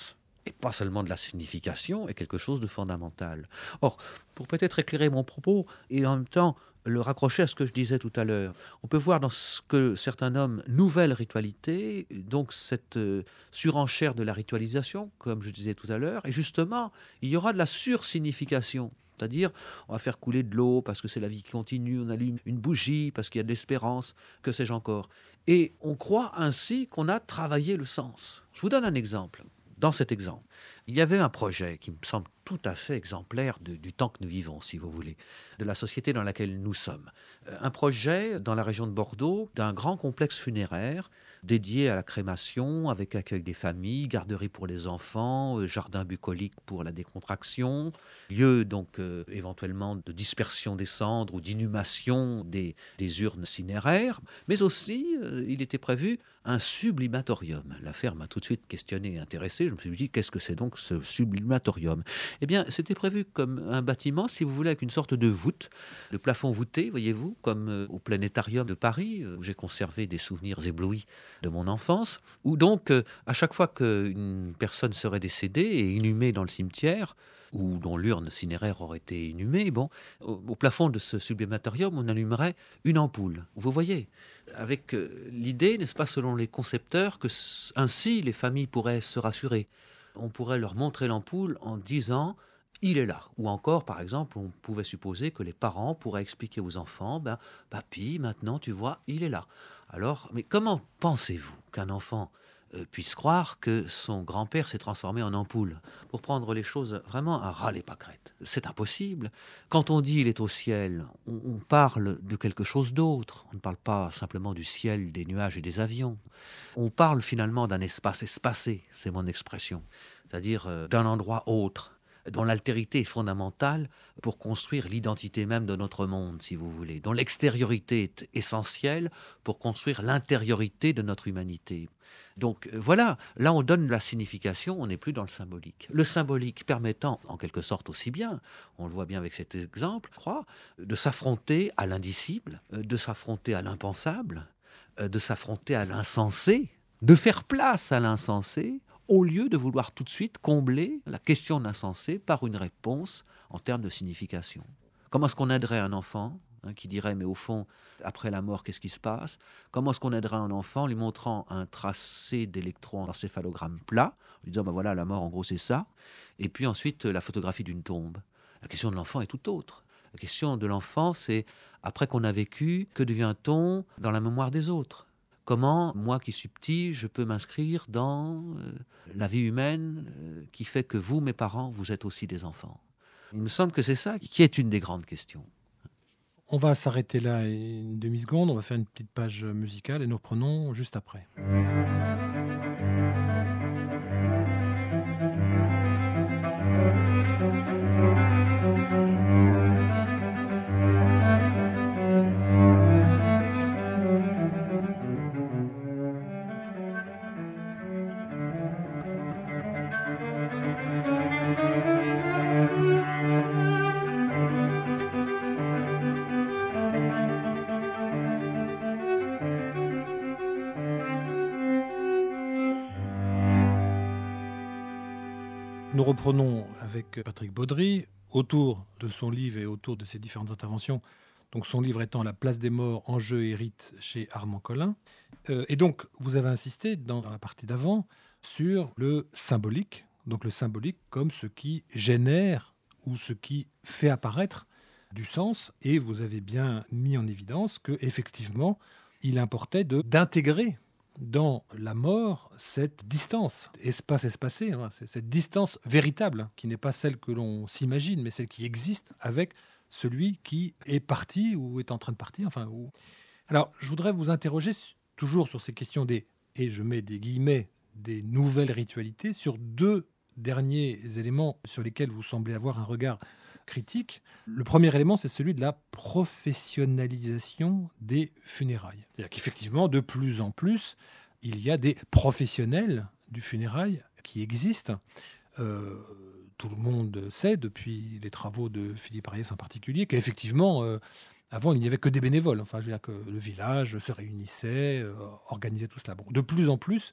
et pas seulement de la signification, est quelque chose de fondamental. Or, pour peut-être éclairer mon propos et en même temps le raccrocher à ce que je disais tout à l'heure, on peut voir dans ce que certains nomment nouvelle ritualité, donc cette euh, surenchère de la ritualisation, comme je disais tout à l'heure, et justement, il y aura de la sursignification. C'est-à-dire, on va faire couler de l'eau parce que c'est la vie qui continue, on allume une bougie parce qu'il y a de l'espérance, que sais-je encore. Et on croit ainsi qu'on a travaillé le sens. Je vous donne un exemple. Dans cet exemple, il y avait un projet qui me semble tout à fait exemplaire de- du temps que nous vivons, si vous voulez, de la société dans laquelle nous sommes. Euh, Un projet dans la région de Bordeaux d'un grand complexe funéraire dédié à la crémation, avec accueil des familles, garderie pour les enfants, euh, jardin bucolique pour la décontraction, lieu donc euh, éventuellement de dispersion des cendres ou d'inhumation des, des urnes cinéraires, mais aussi euh, il était prévu un sublimatorium. L'affaire m'a tout de suite questionné et intéressé. Je me suis dit, qu'est-ce que c'est donc ce sublimatorium? Eh bien, c'était prévu comme un bâtiment, si vous voulez, avec une sorte de voûte, de plafond voûté, voyez-vous, comme euh, au planétarium de Paris, euh, où j'ai conservé des souvenirs éblouis de mon enfance, où donc, euh, à chaque fois qu'une personne serait décédée et inhumée dans le cimetière, ou dont l'urne cinéraire aurait été inhumée, bon, au, au plafond de ce sublimatorium, on allumerait une ampoule. Vous voyez, avec euh, l'idée, n'est-ce pas, selon les concepteurs, que c- ainsi les familles pourraient se rassurer. On pourrait leur montrer l'ampoule en disant il est là. Ou encore, par exemple, on pouvait supposer que les parents pourraient expliquer aux enfants ben, papy, maintenant, tu vois, il est là. Alors, mais comment pensez-vous qu'un enfant euh, puisse croire que son grand-père s'est transformé en ampoule? Pour prendre les choses vraiment à ras les pâquerettes. C'est impossible. Quand on dit il est au ciel, on, on parle de quelque chose d'autre. On ne parle pas simplement du ciel, des nuages et des avions. On parle finalement d'un espace espacé, c'est mon expression, c'est-à-dire euh, d'un endroit autre, dont l'altérité est fondamentale pour construire l'identité même de notre monde, si vous voulez, dont l'extériorité est essentielle pour construire l'intériorité de notre humanité. Donc euh, voilà, là on donne la signification, on n'est plus dans le symbolique. Le symbolique permettant, en quelque sorte aussi bien, on le voit bien avec cet exemple, je crois, de s'affronter à l'indicible, euh, de s'affronter à l'impensable, euh, de s'affronter à l'insensé, de faire place à l'insensé, au lieu de vouloir tout de suite combler la question de l'insensé par une réponse en termes de signification. Comment est-ce qu'on aiderait un enfant hein, qui dirait, mais au fond, après la mort, qu'est-ce qui se passe? Comment est-ce qu'on aiderait un enfant en lui montrant un tracé d'électroencéphalogramme plat, en lui disant, ben voilà, la mort, en gros, c'est ça, et puis ensuite, la photographie d'une tombe. La question de l'enfant est tout autre. La question de l'enfant, c'est, après qu'on a vécu, que devient-on dans la mémoire des autres? Comment, moi qui suis petit, je peux m'inscrire dans euh, la vie humaine euh, qui fait que vous, mes parents, vous êtes aussi des enfants? Il me semble que c'est ça qui est une des grandes questions. On va s'arrêter là une demi-seconde, on va faire une petite page musicale et nous reprenons juste après. Nous reprenons avec Patrick Baudry autour de son livre et autour de ses différentes interventions. Donc son livre étant La place des morts, enjeux et rites chez Armand Collin. Euh, et donc vous avez insisté dans, dans la partie d'avant sur le symbolique. Donc le symbolique comme ce qui génère ou ce qui fait apparaître du sens. Et vous avez bien mis en évidence qu'effectivement, il importait de, d'intégrer dans la mort cette distance, espace espacé, hein, c'est cette distance véritable, hein, qui n'est pas celle que l'on s'imagine, mais celle qui existe avec celui qui est parti ou est en train de partir. Enfin, ou... Alors, je voudrais vous interroger toujours sur ces questions des, et je mets des guillemets, des nouvelles ritualités, sur deux derniers éléments sur lesquels vous semblez avoir un regard critique. Le premier élément, c'est celui de la professionnalisation des funérailles. C'est-à-dire qu'effectivement, de plus en plus, il y a des professionnels du funérail qui existent. Euh, tout le monde sait, depuis les travaux de Philippe Ariès en particulier, qu'effectivement, euh, avant, il n'y avait que des bénévoles. Enfin, je veux dire que le village se réunissait, euh, organisait tout cela. Bon, de plus en plus,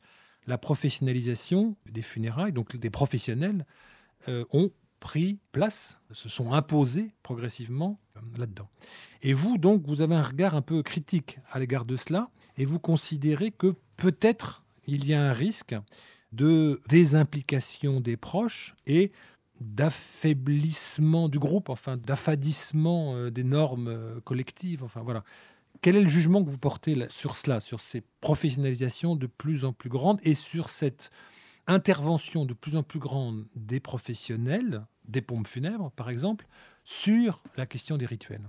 la professionnalisation des funérailles, donc des professionnels, euh, ont pris place, se sont imposés progressivement euh, là-dedans. Et vous, donc, vous avez un regard un peu critique à l'égard de cela, et vous considérez que peut-être il y a un risque de désimplication des proches et d'affaiblissement du groupe, enfin d'affadissement euh, des normes euh, collectives. Enfin voilà. Quel est le jugement que vous portez là, sur cela, sur ces professionnalisations de plus en plus grandes et sur cette intervention de plus en plus grande des professionnels, des pompes funèbres par exemple, sur la question des rituels?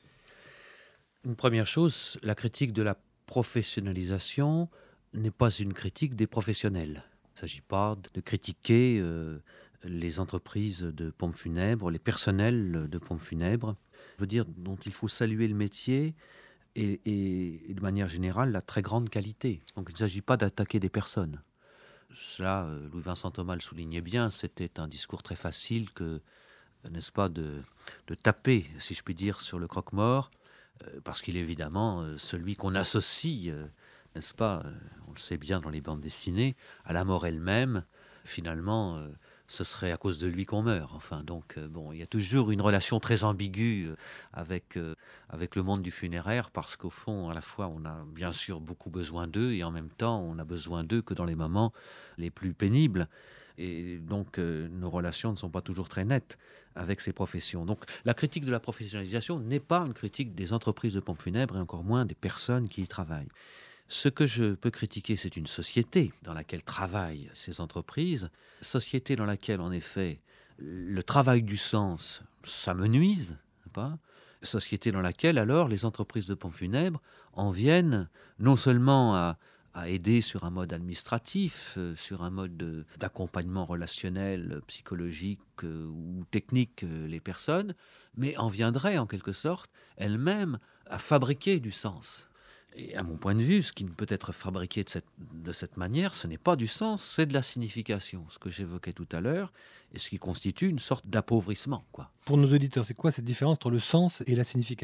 Une première chose, la critique de la professionnalisation n'est pas une critique des professionnels. Il ne s'agit pas de critiquer euh, les entreprises de pompes funèbres, les personnels de pompes funèbres. Je veux dire, dont il faut saluer le métier et, et, et de manière générale la très grande qualité. Donc il ne s'agit pas d'attaquer des personnes. Cela, euh, Louis-Vincent Thomas le soulignait bien, c'était un discours très facile que, n'est-ce pas, de, de taper, si je puis dire, sur le croque-mort, euh, parce qu'il est évidemment euh, celui qu'on associe, euh, n'est-ce pas, euh, on le sait bien dans les bandes dessinées, à la mort elle-même. Finalement, euh, ce serait à cause de lui qu'on meurt. Enfin, donc, euh, bon, il y a toujours une relation très ambiguë euh, avec, euh, avec le monde du funéraire, parce qu'au fond, à la fois, on a bien sûr beaucoup besoin d'eux, et en même temps, on a besoin d'eux que dans les moments les plus pénibles. Et donc, euh, nos relations ne sont pas toujours très nettes avec ces professions. Donc, la critique de la professionnalisation n'est pas une critique des entreprises de pompes funèbres, et encore moins des personnes qui y travaillent. Ce que je peux critiquer, c'est une société dans laquelle travaillent ces entreprises, société dans laquelle, en effet, le travail du sens, ça me nuise, pas ? Société dans laquelle, alors, les entreprises de pompes funèbres en viennent non seulement à, à aider sur un mode administratif, euh, sur un mode de, d'accompagnement relationnel, psychologique euh, ou technique euh, les personnes, mais en viendraient, en quelque sorte, elles-mêmes à fabriquer du sens. Et à mon point de vue, ce qui ne peut être fabriqué de cette, de cette manière, ce n'est pas du sens, c'est de la signification, ce que j'évoquais tout à l'heure, et ce qui constitue une sorte d'appauvrissement, quoi. Pour nos auditeurs, c'est quoi cette différence entre le sens et la signification ?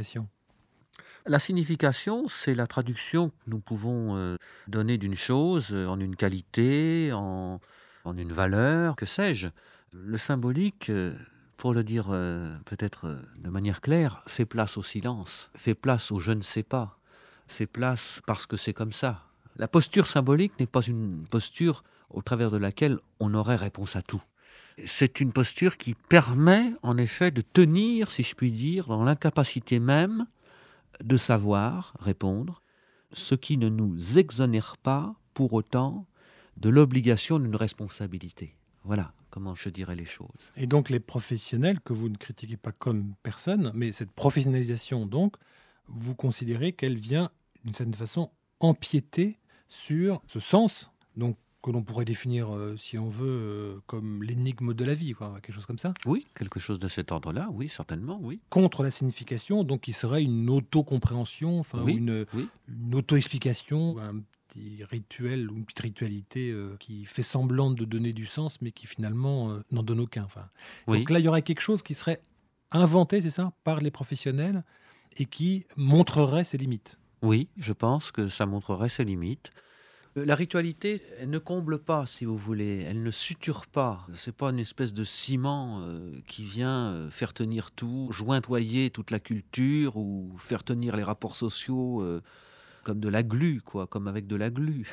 La signification, c'est la traduction que nous pouvons euh, donner d'une chose euh, en une qualité, en, en une valeur, que sais-je. Le symbolique, euh, pour le dire euh, peut-être euh, de manière claire, fait place au silence, fait place au je ne sais pas, fait place parce que c'est comme ça. La posture symbolique n'est pas une posture au travers de laquelle on aurait réponse à tout. C'est une posture qui permet en effet de tenir, si je puis dire, dans l'incapacité même de savoir répondre, ce qui ne nous exonère pas pour autant de l'obligation d'une responsabilité. Voilà comment je dirais les choses. Et donc les professionnels, que vous ne critiquez pas comme personne, mais cette professionnalisation, donc, vous considérez qu'elle vient d'une certaine façon empiéter sur ce sens, donc que l'on pourrait définir, euh, si on veut, euh, comme l'énigme de la vie, quoi, quelque chose comme ça. Oui, quelque chose de cet ordre-là, oui, certainement, oui. Contre la signification, donc qui serait une auto-compréhension, enfin, Oui, ou une, oui. une auto-explication, un petit rituel ou une petite ritualité euh, qui fait semblant de donner du sens, mais qui finalement euh, n'en donne aucun. Enfin. Oui. Donc là, il y aurait quelque chose qui serait inventé, c'est ça, par les professionnels, et qui montrerait ses limites. Oui, je pense que ça montrerait ses limites. La ritualité, elle ne comble pas, si vous voulez, elle ne suture pas. C'est pas une espèce de ciment euh, qui vient euh, faire tenir tout, jointoyer toute la culture ou faire tenir les rapports sociaux euh, comme de la glu, quoi, comme avec de la glu.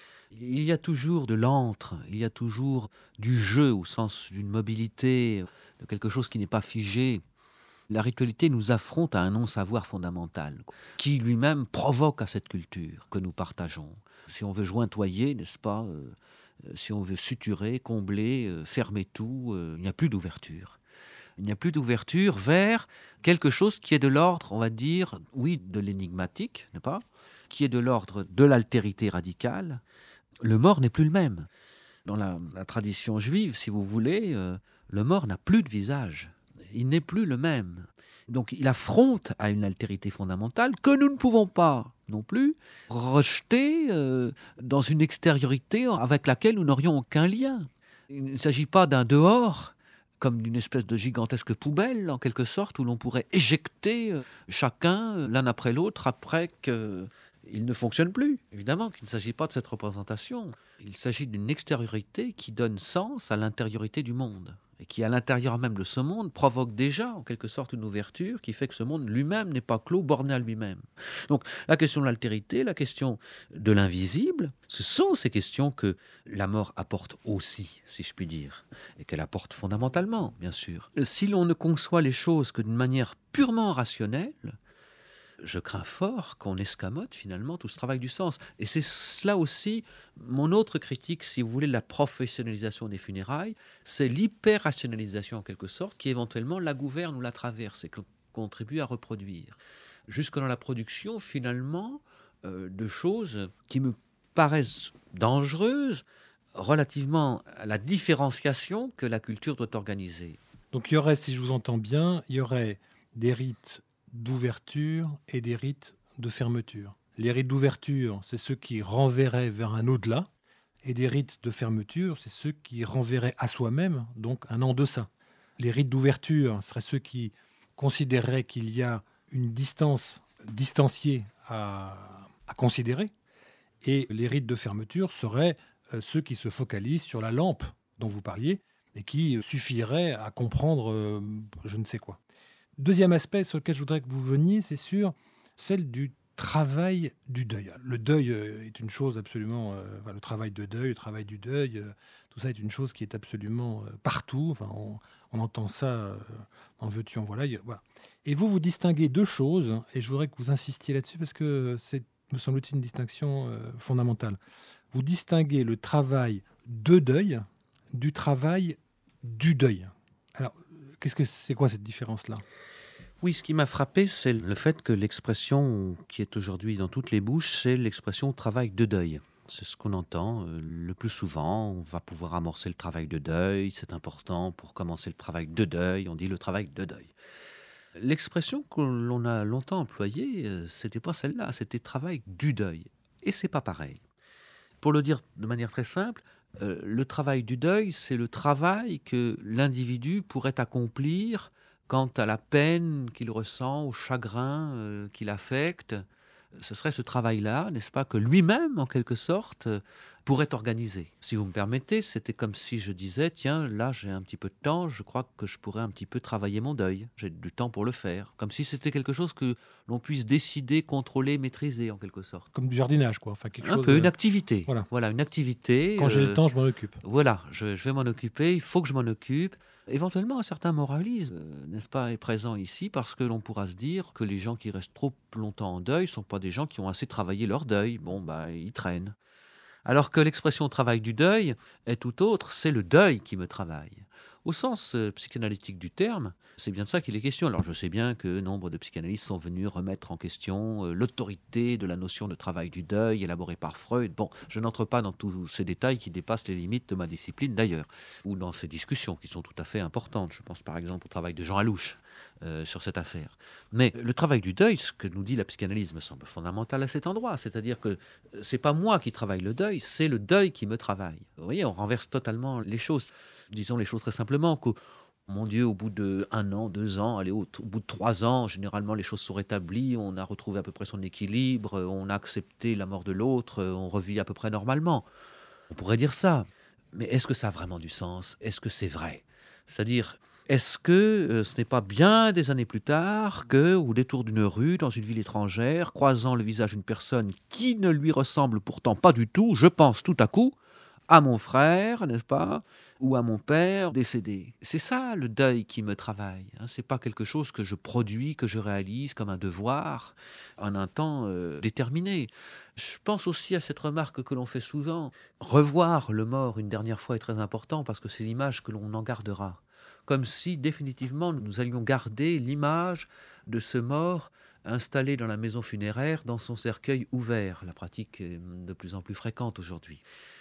Il y a toujours de l'antre, il y a toujours du jeu au sens d'une mobilité, de quelque chose qui n'est pas figé. La ritualité nous affronte à un non-savoir fondamental, qui lui-même provoque à cette culture que nous partageons. Si on veut jointoyer, n'est-ce pas, euh, si on veut suturer, combler, euh, fermer tout, euh, il n'y a plus d'ouverture. Il n'y a plus d'ouverture vers quelque chose qui est de l'ordre, on va dire, oui, de l'énigmatique, n'est-ce pas, qui est de l'ordre de l'altérité radicale. Le mort n'est plus le même. Dans la, la tradition juive, si vous voulez, euh, le mort n'a plus de visage. Il n'est plus le même. Donc il affronte à une altérité fondamentale que nous ne pouvons pas non plus rejeter euh, dans une extériorité avec laquelle nous n'aurions aucun lien. Il ne s'agit pas d'un dehors, comme d'une espèce de gigantesque poubelle, en quelque sorte, où l'on pourrait éjecter euh, chacun, euh, l'un après l'autre, après que il ne fonctionne plus. Évidemment qu'il ne s'agit pas de cette représentation. Il s'agit d'une extériorité qui donne sens à l'intériorité du monde et qui, à l'intérieur même de ce monde, provoque déjà, en quelque sorte, une ouverture qui fait que ce monde lui-même n'est pas clos, borné à lui-même. Donc, la question de l'altérité, la question de l'invisible, ce sont ces questions que la mort apporte aussi, si je puis dire, et qu'elle apporte fondamentalement, bien sûr. Si l'on ne conçoit les choses que d'une manière purement rationnelle, je crains fort qu'on escamote finalement tout ce travail du sens. Et c'est cela aussi mon autre critique, si vous voulez, de la professionnalisation des funérailles, c'est l'hyper-rationalisation en quelque sorte, qui éventuellement la gouverne ou la traverse et contribue à reproduire. Jusque dans la production, finalement, euh, de choses qui me paraissent dangereuses relativement à la différenciation que la culture doit organiser. Donc il y aurait, si je vous entends bien, il y aurait des rites d'ouverture et des rites de fermeture. Les rites d'ouverture, c'est ceux qui renverraient vers un au-delà, et des rites de fermeture, c'est ceux qui renverraient à soi-même, donc un en deçà. Les rites d'ouverture seraient ceux qui considéreraient qu'il y a une distance distanciée à, à considérer, et les rites de fermeture seraient euh, ceux qui se focalisent sur la lampe dont vous parliez, et qui suffiraient à comprendre euh, je ne sais quoi. Deuxième aspect sur lequel je voudrais que vous veniez, c'est sur celle du travail du deuil. Le deuil est une chose absolument... Euh, enfin, le travail de deuil, le travail du deuil, euh, tout ça est une chose qui est absolument euh, partout. Enfin, on, on entend ça euh, en veux-tu, en voilà, voilà. Et vous, vous distinguez deux choses, et je voudrais que vous insistiez là-dessus, parce que c'est, me semble-t-il, une distinction euh, fondamentale. Vous distinguez le travail de deuil du travail du deuil. Alors, qu'est-ce que c'est quoi cette différence-là ? Oui, ce qui m'a frappé, c'est le fait que l'expression qui est aujourd'hui dans toutes les bouches, c'est l'expression travail de deuil. C'est ce qu'on entend euh, le plus souvent. On va pouvoir amorcer le travail de deuil, c'est important pour commencer le travail de deuil, on dit le travail de deuil. L'expression que l'on a longtemps employée, euh, c'était pas celle-là, c'était travail du deuil. Et c'est pas pareil. Pour le dire de manière très simple, euh, le travail du deuil, c'est le travail que l'individu pourrait accomplir quant à la peine qu'il ressent, au chagrin euh, qu'il affecte. Ce serait ce travail-là, n'est-ce pas, que lui-même, en quelque sorte, euh, pourrait organiser. Si vous me permettez, c'était comme si je disais, tiens, là, j'ai un petit peu de temps, je crois que je pourrais un petit peu travailler mon deuil. J'ai du temps pour le faire. Comme si c'était quelque chose que l'on puisse décider, contrôler, maîtriser, en quelque sorte. Comme du jardinage, quoi. Enfin, quelque un chose peu, de... une activité. Voilà. Voilà, une activité. Quand euh... j'ai le temps, je m'en occupe. Voilà, je, je vais m'en occuper, il faut que je m'en occupe. Éventuellement, un certain moralisme, euh, n'est-ce pas, est présent ici, parce que l'on pourra se dire que les gens qui restent trop longtemps en deuil ne sont pas des gens qui ont assez travaillé leur deuil. Bon, bah, ils traînent. Alors que l'expression travail du deuil est tout autre, c'est le deuil qui me travaille. Au sens euh, psychanalytique du terme, c'est bien de ça qu'il est question. Alors je sais bien que nombre de psychanalystes sont venus remettre en question euh, l'autorité de la notion de travail du deuil élaborée par Freud. Bon, je n'entre pas dans tous ces détails qui dépassent les limites de ma discipline d'ailleurs, ou dans ces discussions qui sont tout à fait importantes. Je pense par exemple au travail de Jean Alouche euh, sur cette affaire. Mais le travail du deuil, ce que nous dit la psychanalyse, me semble fondamental à cet endroit. C'est-à-dire que c'est pas moi qui travaille le deuil, c'est le deuil qui me travaille. Vous voyez, on renverse totalement les choses. Disons les choses très simplement, que, mon Dieu, au bout d'un an, deux ans, allez, au, au bout de trois ans, généralement les choses sont rétablies, on a retrouvé à peu près son équilibre, on a accepté la mort de l'autre, on revit à peu près normalement. On pourrait dire ça. Mais est-ce que ça a vraiment du sens ? Est-ce que c'est vrai ? C'est-à-dire, est-ce que euh, ce n'est pas bien des années plus tard que, au détour d'une rue, dans une ville étrangère, croisant le visage d'une personne qui ne lui ressemble pourtant pas du tout, je pense tout à coup à mon frère, n'est-ce pas, ou à mon père décédé. C'est ça le deuil qui me travaille. Hein. Ce n'est pas quelque chose que je produis, que je réalise comme un devoir en un temps euh, déterminé. Je pense aussi à cette remarque que l'on fait souvent. Revoir le mort une dernière fois est très important parce que c'est l'image que l'on en gardera. Comme si définitivement nous allions garder l'image de ce mort installé dans la maison funéraire, dans son cercueil ouvert. La pratique est de plus en plus fréquente aujourd'hui.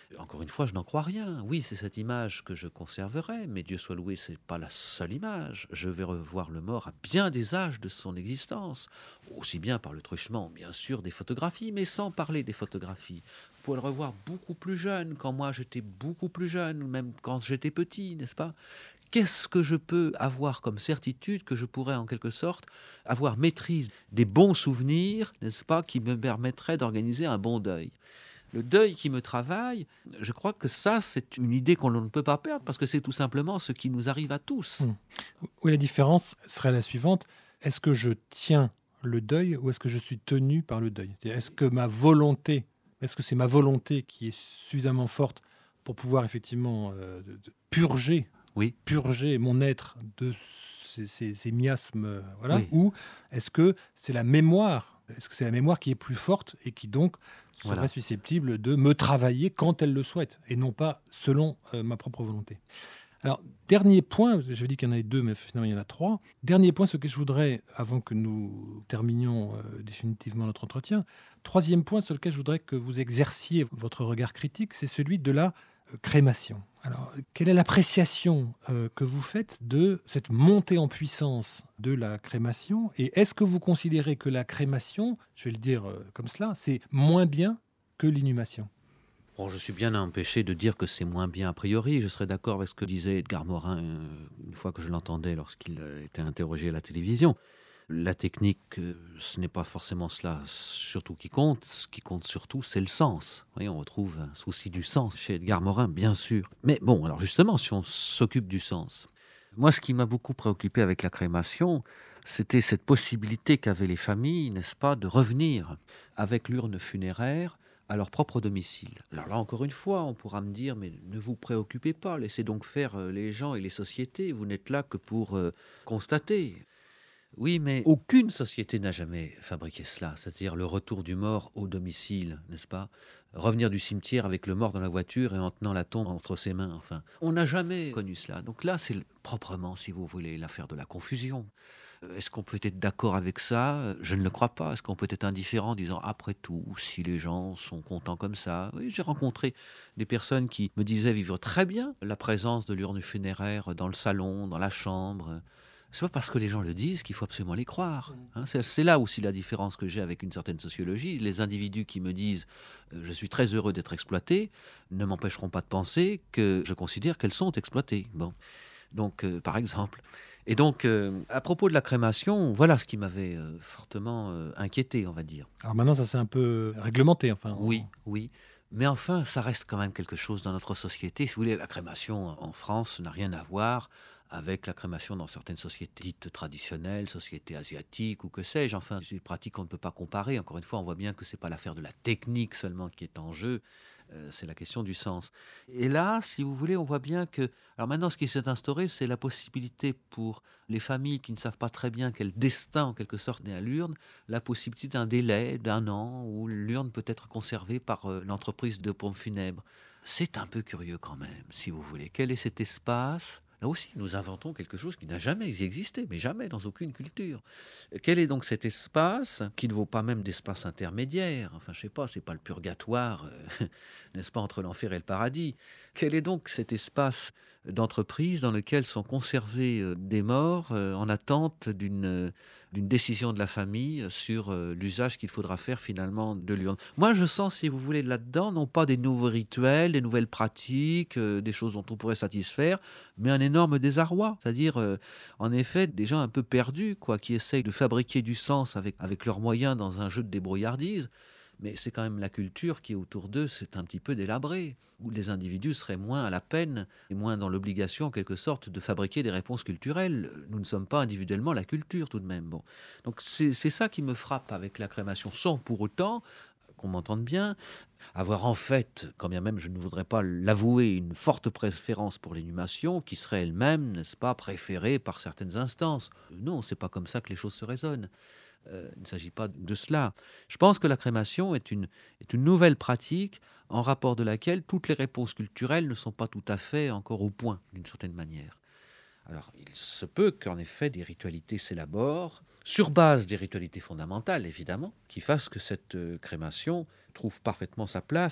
Encore une fois, je n'en crois rien. Oui, c'est cette image que je conserverai, mais Dieu soit loué, ce n'est pas la seule image. Je vais revoir le mort à bien des âges de son existence, aussi bien par le truchement, bien sûr, des photographies, mais sans parler des photographies. Vous pouvez le revoir beaucoup plus jeune, quand moi j'étais beaucoup plus jeune, ou même quand j'étais petit, n'est-ce pas ? Qu'est-ce que je peux avoir comme certitude que je pourrais en quelque sorte avoir maîtrise des bons souvenirs, n'est-ce pas, qui me permettraient d'organiser un bon deuil ? Le deuil qui me travaille, je crois que ça, c'est une idée qu'on ne peut pas perdre parce que c'est tout simplement ce qui nous arrive à tous. Mmh. Oui, la différence serait la suivante. Est-ce que je tiens le deuil ou est-ce que je suis tenu par le deuil ? C'est-à-dire, est-ce que ma volonté, est-ce que c'est ma volonté qui est suffisamment forte pour pouvoir effectivement euh, de, de purger, Oui. purger mon être de ces, ces, ces miasmes, euh, voilà, Oui. ou est-ce que c'est la mémoire ? Est-ce que c'est la mémoire qui est plus forte et qui donc serait Voilà. susceptible de me travailler quand elle le souhaite et non pas selon euh, ma propre volonté. Alors, dernier point, j'avais dit qu'il y en avait deux, mais finalement il y en a trois. Dernier point, ce que je voudrais, avant que nous terminions euh, définitivement notre entretien, troisième point sur lequel je voudrais que vous exerciez votre regard critique, c'est celui de la euh, crémation. Alors, quelle est l'appréciation euh, que vous faites de cette montée en puissance de la crémation ? Et est-ce que vous considérez que la crémation, je vais le dire euh, comme cela, c'est moins bien que l'inhumation ? Bon, je suis bien empêché de dire que c'est moins bien a priori. Je serais d'accord avec ce que disait Edgar Morin euh, une fois que je l'entendais lorsqu'il euh, était interrogé à la télévision. La technique, euh, ce n'est pas forcément cela surtout qui compte. Ce qui compte surtout, c'est le sens. Vous voyez, on retrouve un souci du sens chez Edgar Morin, bien sûr. Mais bon, alors justement, si on s'occupe du sens, moi, ce qui m'a beaucoup préoccupé avec la crémation, c'était cette possibilité qu'avaient les familles, n'est-ce pas, de revenir avec l'urne funéraire à leur propre domicile. Alors là, encore une fois, on pourra me dire, mais ne vous préoccupez pas, laissez donc faire euh, les gens et les sociétés, vous n'êtes là que pour euh, constater. Oui, mais aucune société n'a jamais fabriqué cela, c'est-à-dire le retour du mort au domicile, n'est-ce pas ? Revenir du cimetière avec le mort dans la voiture et en tenant la tombe entre ses mains, enfin. On n'a jamais connu cela. Donc là, c'est proprement, si vous voulez, l'affaire de la confusion. Est-ce qu'on peut être d'accord avec ça ? Je ne le crois pas. Est-ce qu'on peut être indifférent en disant, après tout, si les gens sont contents comme ça ? Oui, j'ai rencontré des personnes qui me disaient vivre très bien la présence de l'urne funéraire dans le salon, dans la chambre. C'est pas parce que les gens le disent qu'il faut absolument les croire. Hein, c'est, c'est là aussi la différence que j'ai avec une certaine sociologie. Les individus qui me disent euh, « je suis très heureux d'être exploité » ne m'empêcheront pas de penser que je considère qu'elles sont exploitées. Bon. Donc, euh, par exemple. Et donc, euh, à propos de la crémation, voilà ce qui m'avait euh, fortement euh, inquiété, on va dire. Alors maintenant, ça c'est un peu réglementé. Enfin, on... Oui, oui. Mais enfin, ça reste quand même quelque chose dans notre société. Si vous voulez, la crémation en France n'a rien à voir avec la crémation dans certaines sociétés dites traditionnelles, sociétés asiatiques ou que sais-je. Enfin, c'est une pratique qu'on ne peut pas comparer. Encore une fois, on voit bien que ce n'est pas l'affaire de la technique seulement qui est en jeu, euh, c'est la question du sens. Et là, si vous voulez, on voit bien que... Alors maintenant, ce qui s'est instauré, c'est la possibilité pour les familles qui ne savent pas très bien quel destin, en quelque sorte, naît à l'urne, la possibilité d'un délai d'un an où l'urne peut être conservée par euh, l'entreprise de pompes funèbres. C'est un peu curieux quand même, si vous voulez. Quel est cet espace ? Là aussi, nous inventons quelque chose qui n'a jamais existé, mais jamais dans aucune culture. Quel est donc cet espace qui ne vaut pas même d'espace intermédiaire ? Enfin, je ne sais pas, c'est pas le purgatoire, euh, n'est-ce pas, entre l'enfer et le paradis. Quel est donc cet espace d'entreprise dans lequel sont conservés euh, des morts euh, en attente d'une, euh, d'une décision de la famille sur euh, l'usage qu'il faudra faire finalement de l'urne ? Moi, je sens, si vous voulez, là-dedans, non pas des nouveaux rituels, des nouvelles pratiques, euh, des choses dont on pourrait satisfaire, mais un énorme désarroi, c'est-à-dire euh, en effet des gens un peu perdus, quoi, qui essayent de fabriquer du sens avec, avec leurs moyens dans un jeu de débrouillardise, mais c'est quand même la culture qui est autour d'eux, c'est un petit peu délabré, où les individus seraient moins à la peine et moins dans l'obligation en quelque sorte de fabriquer des réponses culturelles. Nous ne sommes pas individuellement la culture tout de même. Bon. Donc c'est, c'est ça qui me frappe avec la crémation, sans pour autant qu'on m'entende bien, avoir en fait, quand bien même je ne voudrais pas l'avouer, une forte préférence pour l'inhumation qui serait elle-même, n'est-ce pas, préférée par certaines instances. Non, c'est pas comme ça que les choses se raisonnent. Euh, il ne s'agit pas de cela. Je pense que la crémation est une, est une nouvelle pratique en rapport de laquelle toutes les réponses culturelles ne sont pas tout à fait encore au point, d'une certaine manière. Alors, il se peut qu'en effet des ritualités s'élaborent, sur base des ritualités fondamentales, évidemment, qui fassent que cette euh, crémation trouve parfaitement sa place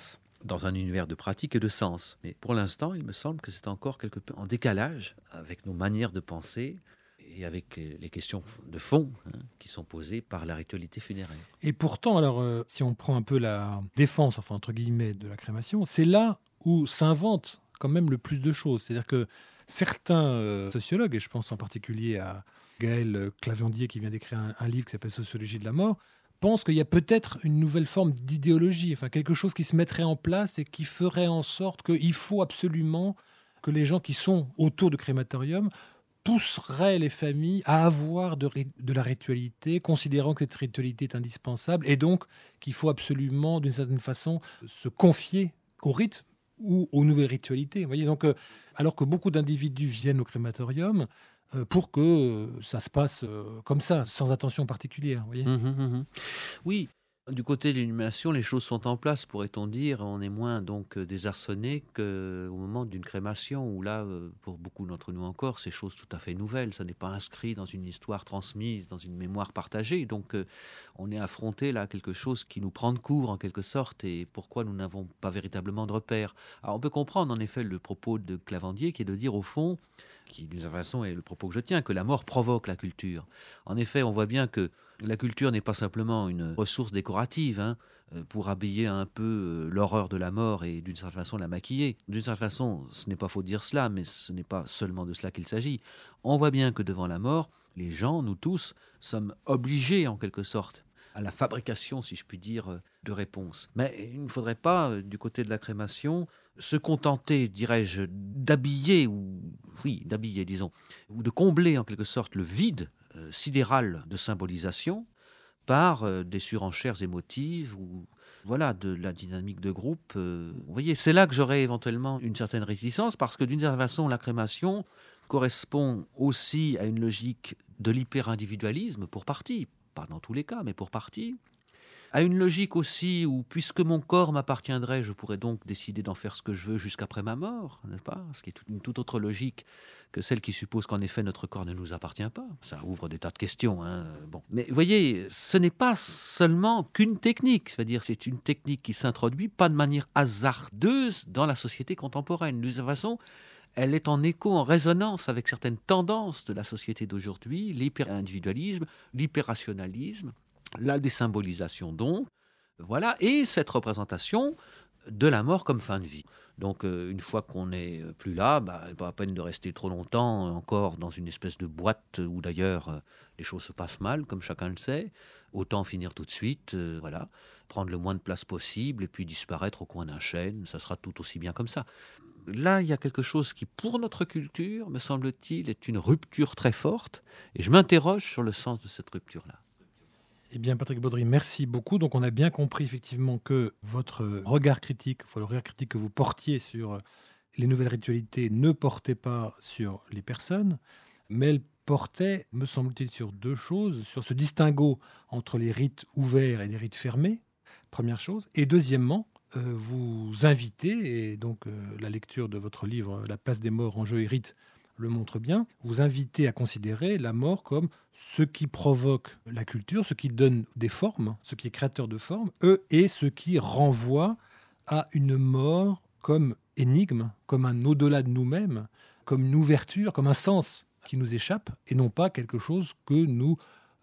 dans un univers de pratique et de sens. Mais pour l'instant, il me semble que c'est encore quelque peu en décalage avec nos manières de penser et avec les, les questions de fond hein, qui sont posées par la ritualité funéraire. Et pourtant, alors, euh, si on prend un peu la défense, enfin entre guillemets, de la crémation, c'est là où s'invente quand même le plus de choses. C'est-à-dire que certains euh, sociologues, et je pense en particulier à Gaël Clavandier qui vient d'écrire un, un livre qui s'appelle Sociologie de la mort, pense qu'il y a peut-être une nouvelle forme d'idéologie, enfin quelque chose qui se mettrait en place et qui ferait en sorte qu'il faut absolument que les gens qui sont autour du crématorium pousseraient les familles à avoir de, de la ritualité, considérant que cette ritualité est indispensable et donc qu'il faut absolument, d'une certaine façon, se confier au rite ou aux nouvelles ritualités. Vous voyez, donc, euh, alors que beaucoup d'individus viennent au crématorium, euh, pour que euh, ça se passe euh, comme ça, sans attention particulière. Vous voyez. Mmh, mmh. Oui, du côté de l'illumination, les choses sont en place, pourrait-on dire. On est moins donc désarçonné qu'au moment d'une crémation, où là, pour beaucoup d'entre nous encore, c'est chose tout à fait nouvelle. Ça n'est pas inscrit dans une histoire transmise, dans une mémoire partagée. Donc, on est affronté là à quelque chose qui nous prend de court, en quelque sorte, et pourquoi nous n'avons pas véritablement de repères. Alors, on peut comprendre, en effet, le propos de Clavandier, qui est de dire, au fond, qui d'une certaine façon est le propos que je tiens, que la mort provoque la culture. En effet, on voit bien que la culture n'est pas simplement une ressource décorative hein, pour habiller un peu l'horreur de la mort et d'une certaine façon la maquiller. D'une certaine façon, ce n'est pas faux de dire cela, mais ce n'est pas seulement de cela qu'il s'agit. On voit bien que devant la mort, les gens, nous tous, sommes obligés en quelque sorte à la fabrication, si je puis dire, de réponses. Mais il ne faudrait pas, du côté de la crémation, se contenter, dirais-je, d'habiller, ou oui, d'habiller, disons, ou de combler en quelque sorte le vide euh, sidéral de symbolisation par euh, des surenchères émotives ou voilà, de la dynamique de groupe. Euh, vous voyez, c'est là que j'aurais éventuellement une certaine résistance, parce que d'une certaine façon, la crémation correspond aussi à une logique de l'hyper-individualisme, pour partie, pas dans tous les cas, mais pour partie, à une logique aussi où, puisque mon corps m'appartiendrait, je pourrais donc décider d'en faire ce que je veux jusqu'après ma mort, n'est-ce pas ? Ce qui est une toute autre logique que celle qui suppose qu'en effet notre corps ne nous appartient pas. Ça ouvre des tas de questions. Hein. Bon. Mais vous voyez, ce n'est pas seulement qu'une technique, c'est-à-dire c'est une technique qui s'introduit pas de manière hasardeuse dans la société contemporaine. De toute façon, elle est en écho, en résonance avec certaines tendances de la société d'aujourd'hui, l'hyper-individualisme, l'hyper-rationalisme, la désymbolisation donc, voilà, et cette représentation de la mort comme fin de vie. Donc euh, une fois qu'on n'est plus là, bah, pas la peine de rester trop longtemps encore dans une espèce de boîte où d'ailleurs euh, les choses se passent mal, comme chacun le sait. Autant finir tout de suite, euh, voilà, prendre le moins de place possible et puis disparaître au coin d'un chêne, ça sera tout aussi bien comme ça. Là, il y a quelque chose qui, pour notre culture, me semble-t-il, est une rupture très forte, et je m'interroge sur le sens de cette rupture-là. Eh bien, Patrick Baudry, merci beaucoup. Donc, on a bien compris effectivement que votre regard critique, enfin, le regard critique que vous portiez sur les nouvelles ritualités ne portait pas sur les personnes, mais elle portait, me semble-t-il, sur deux choses, sur ce distinguo entre les rites ouverts et les rites fermés, première chose. Et deuxièmement, euh, vous invitez, et donc euh, la lecture de votre livre « La place des morts, enjeux et rites » le montre bien, vous invitez à considérer la mort comme ce qui provoque la culture, ce qui donne des formes, ce qui est créateur de formes, eux, et ce qui renvoie à une mort comme énigme, comme un au-delà de nous-mêmes, comme une ouverture, comme un sens qui nous échappe, et non pas quelque chose que nous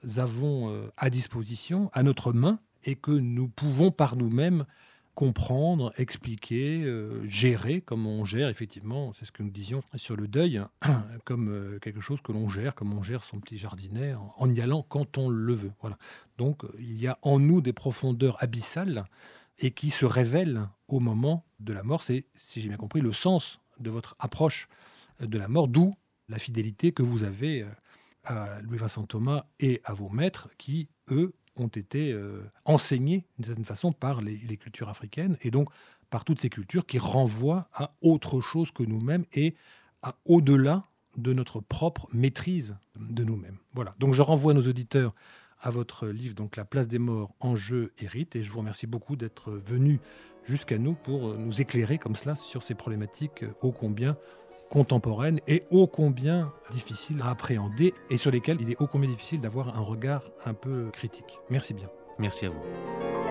avons à disposition, à notre main, et que nous pouvons par nous-mêmes comprendre, expliquer, euh, gérer, comme on gère, effectivement, c'est ce que nous disions sur le deuil, hein, comme euh, quelque chose que l'on gère, comme on gère son petit jardinet, en, en y allant quand on le veut. Voilà. Donc, il y a en nous des profondeurs abyssales et qui se révèlent au moment de la mort. C'est, si j'ai bien compris, le sens de votre approche de la mort, d'où la fidélité que vous avez à Louis-Vincent Thomas et à vos maîtres qui, eux, ont été euh, enseignés d'une certaine façon par les, les cultures africaines et donc par toutes ces cultures qui renvoient à autre chose que nous-mêmes et à au-delà de notre propre maîtrise de nous-mêmes. Voilà. Donc je renvoie nos auditeurs à votre livre, donc La place des morts, enjeux et rites, et je vous remercie beaucoup d'être venu jusqu'à nous pour nous éclairer comme cela sur ces problématiques ô combien contemporaines et ô combien difficiles à appréhender et sur lesquelles il est ô combien difficile d'avoir un regard un peu critique. Merci bien. Merci à vous.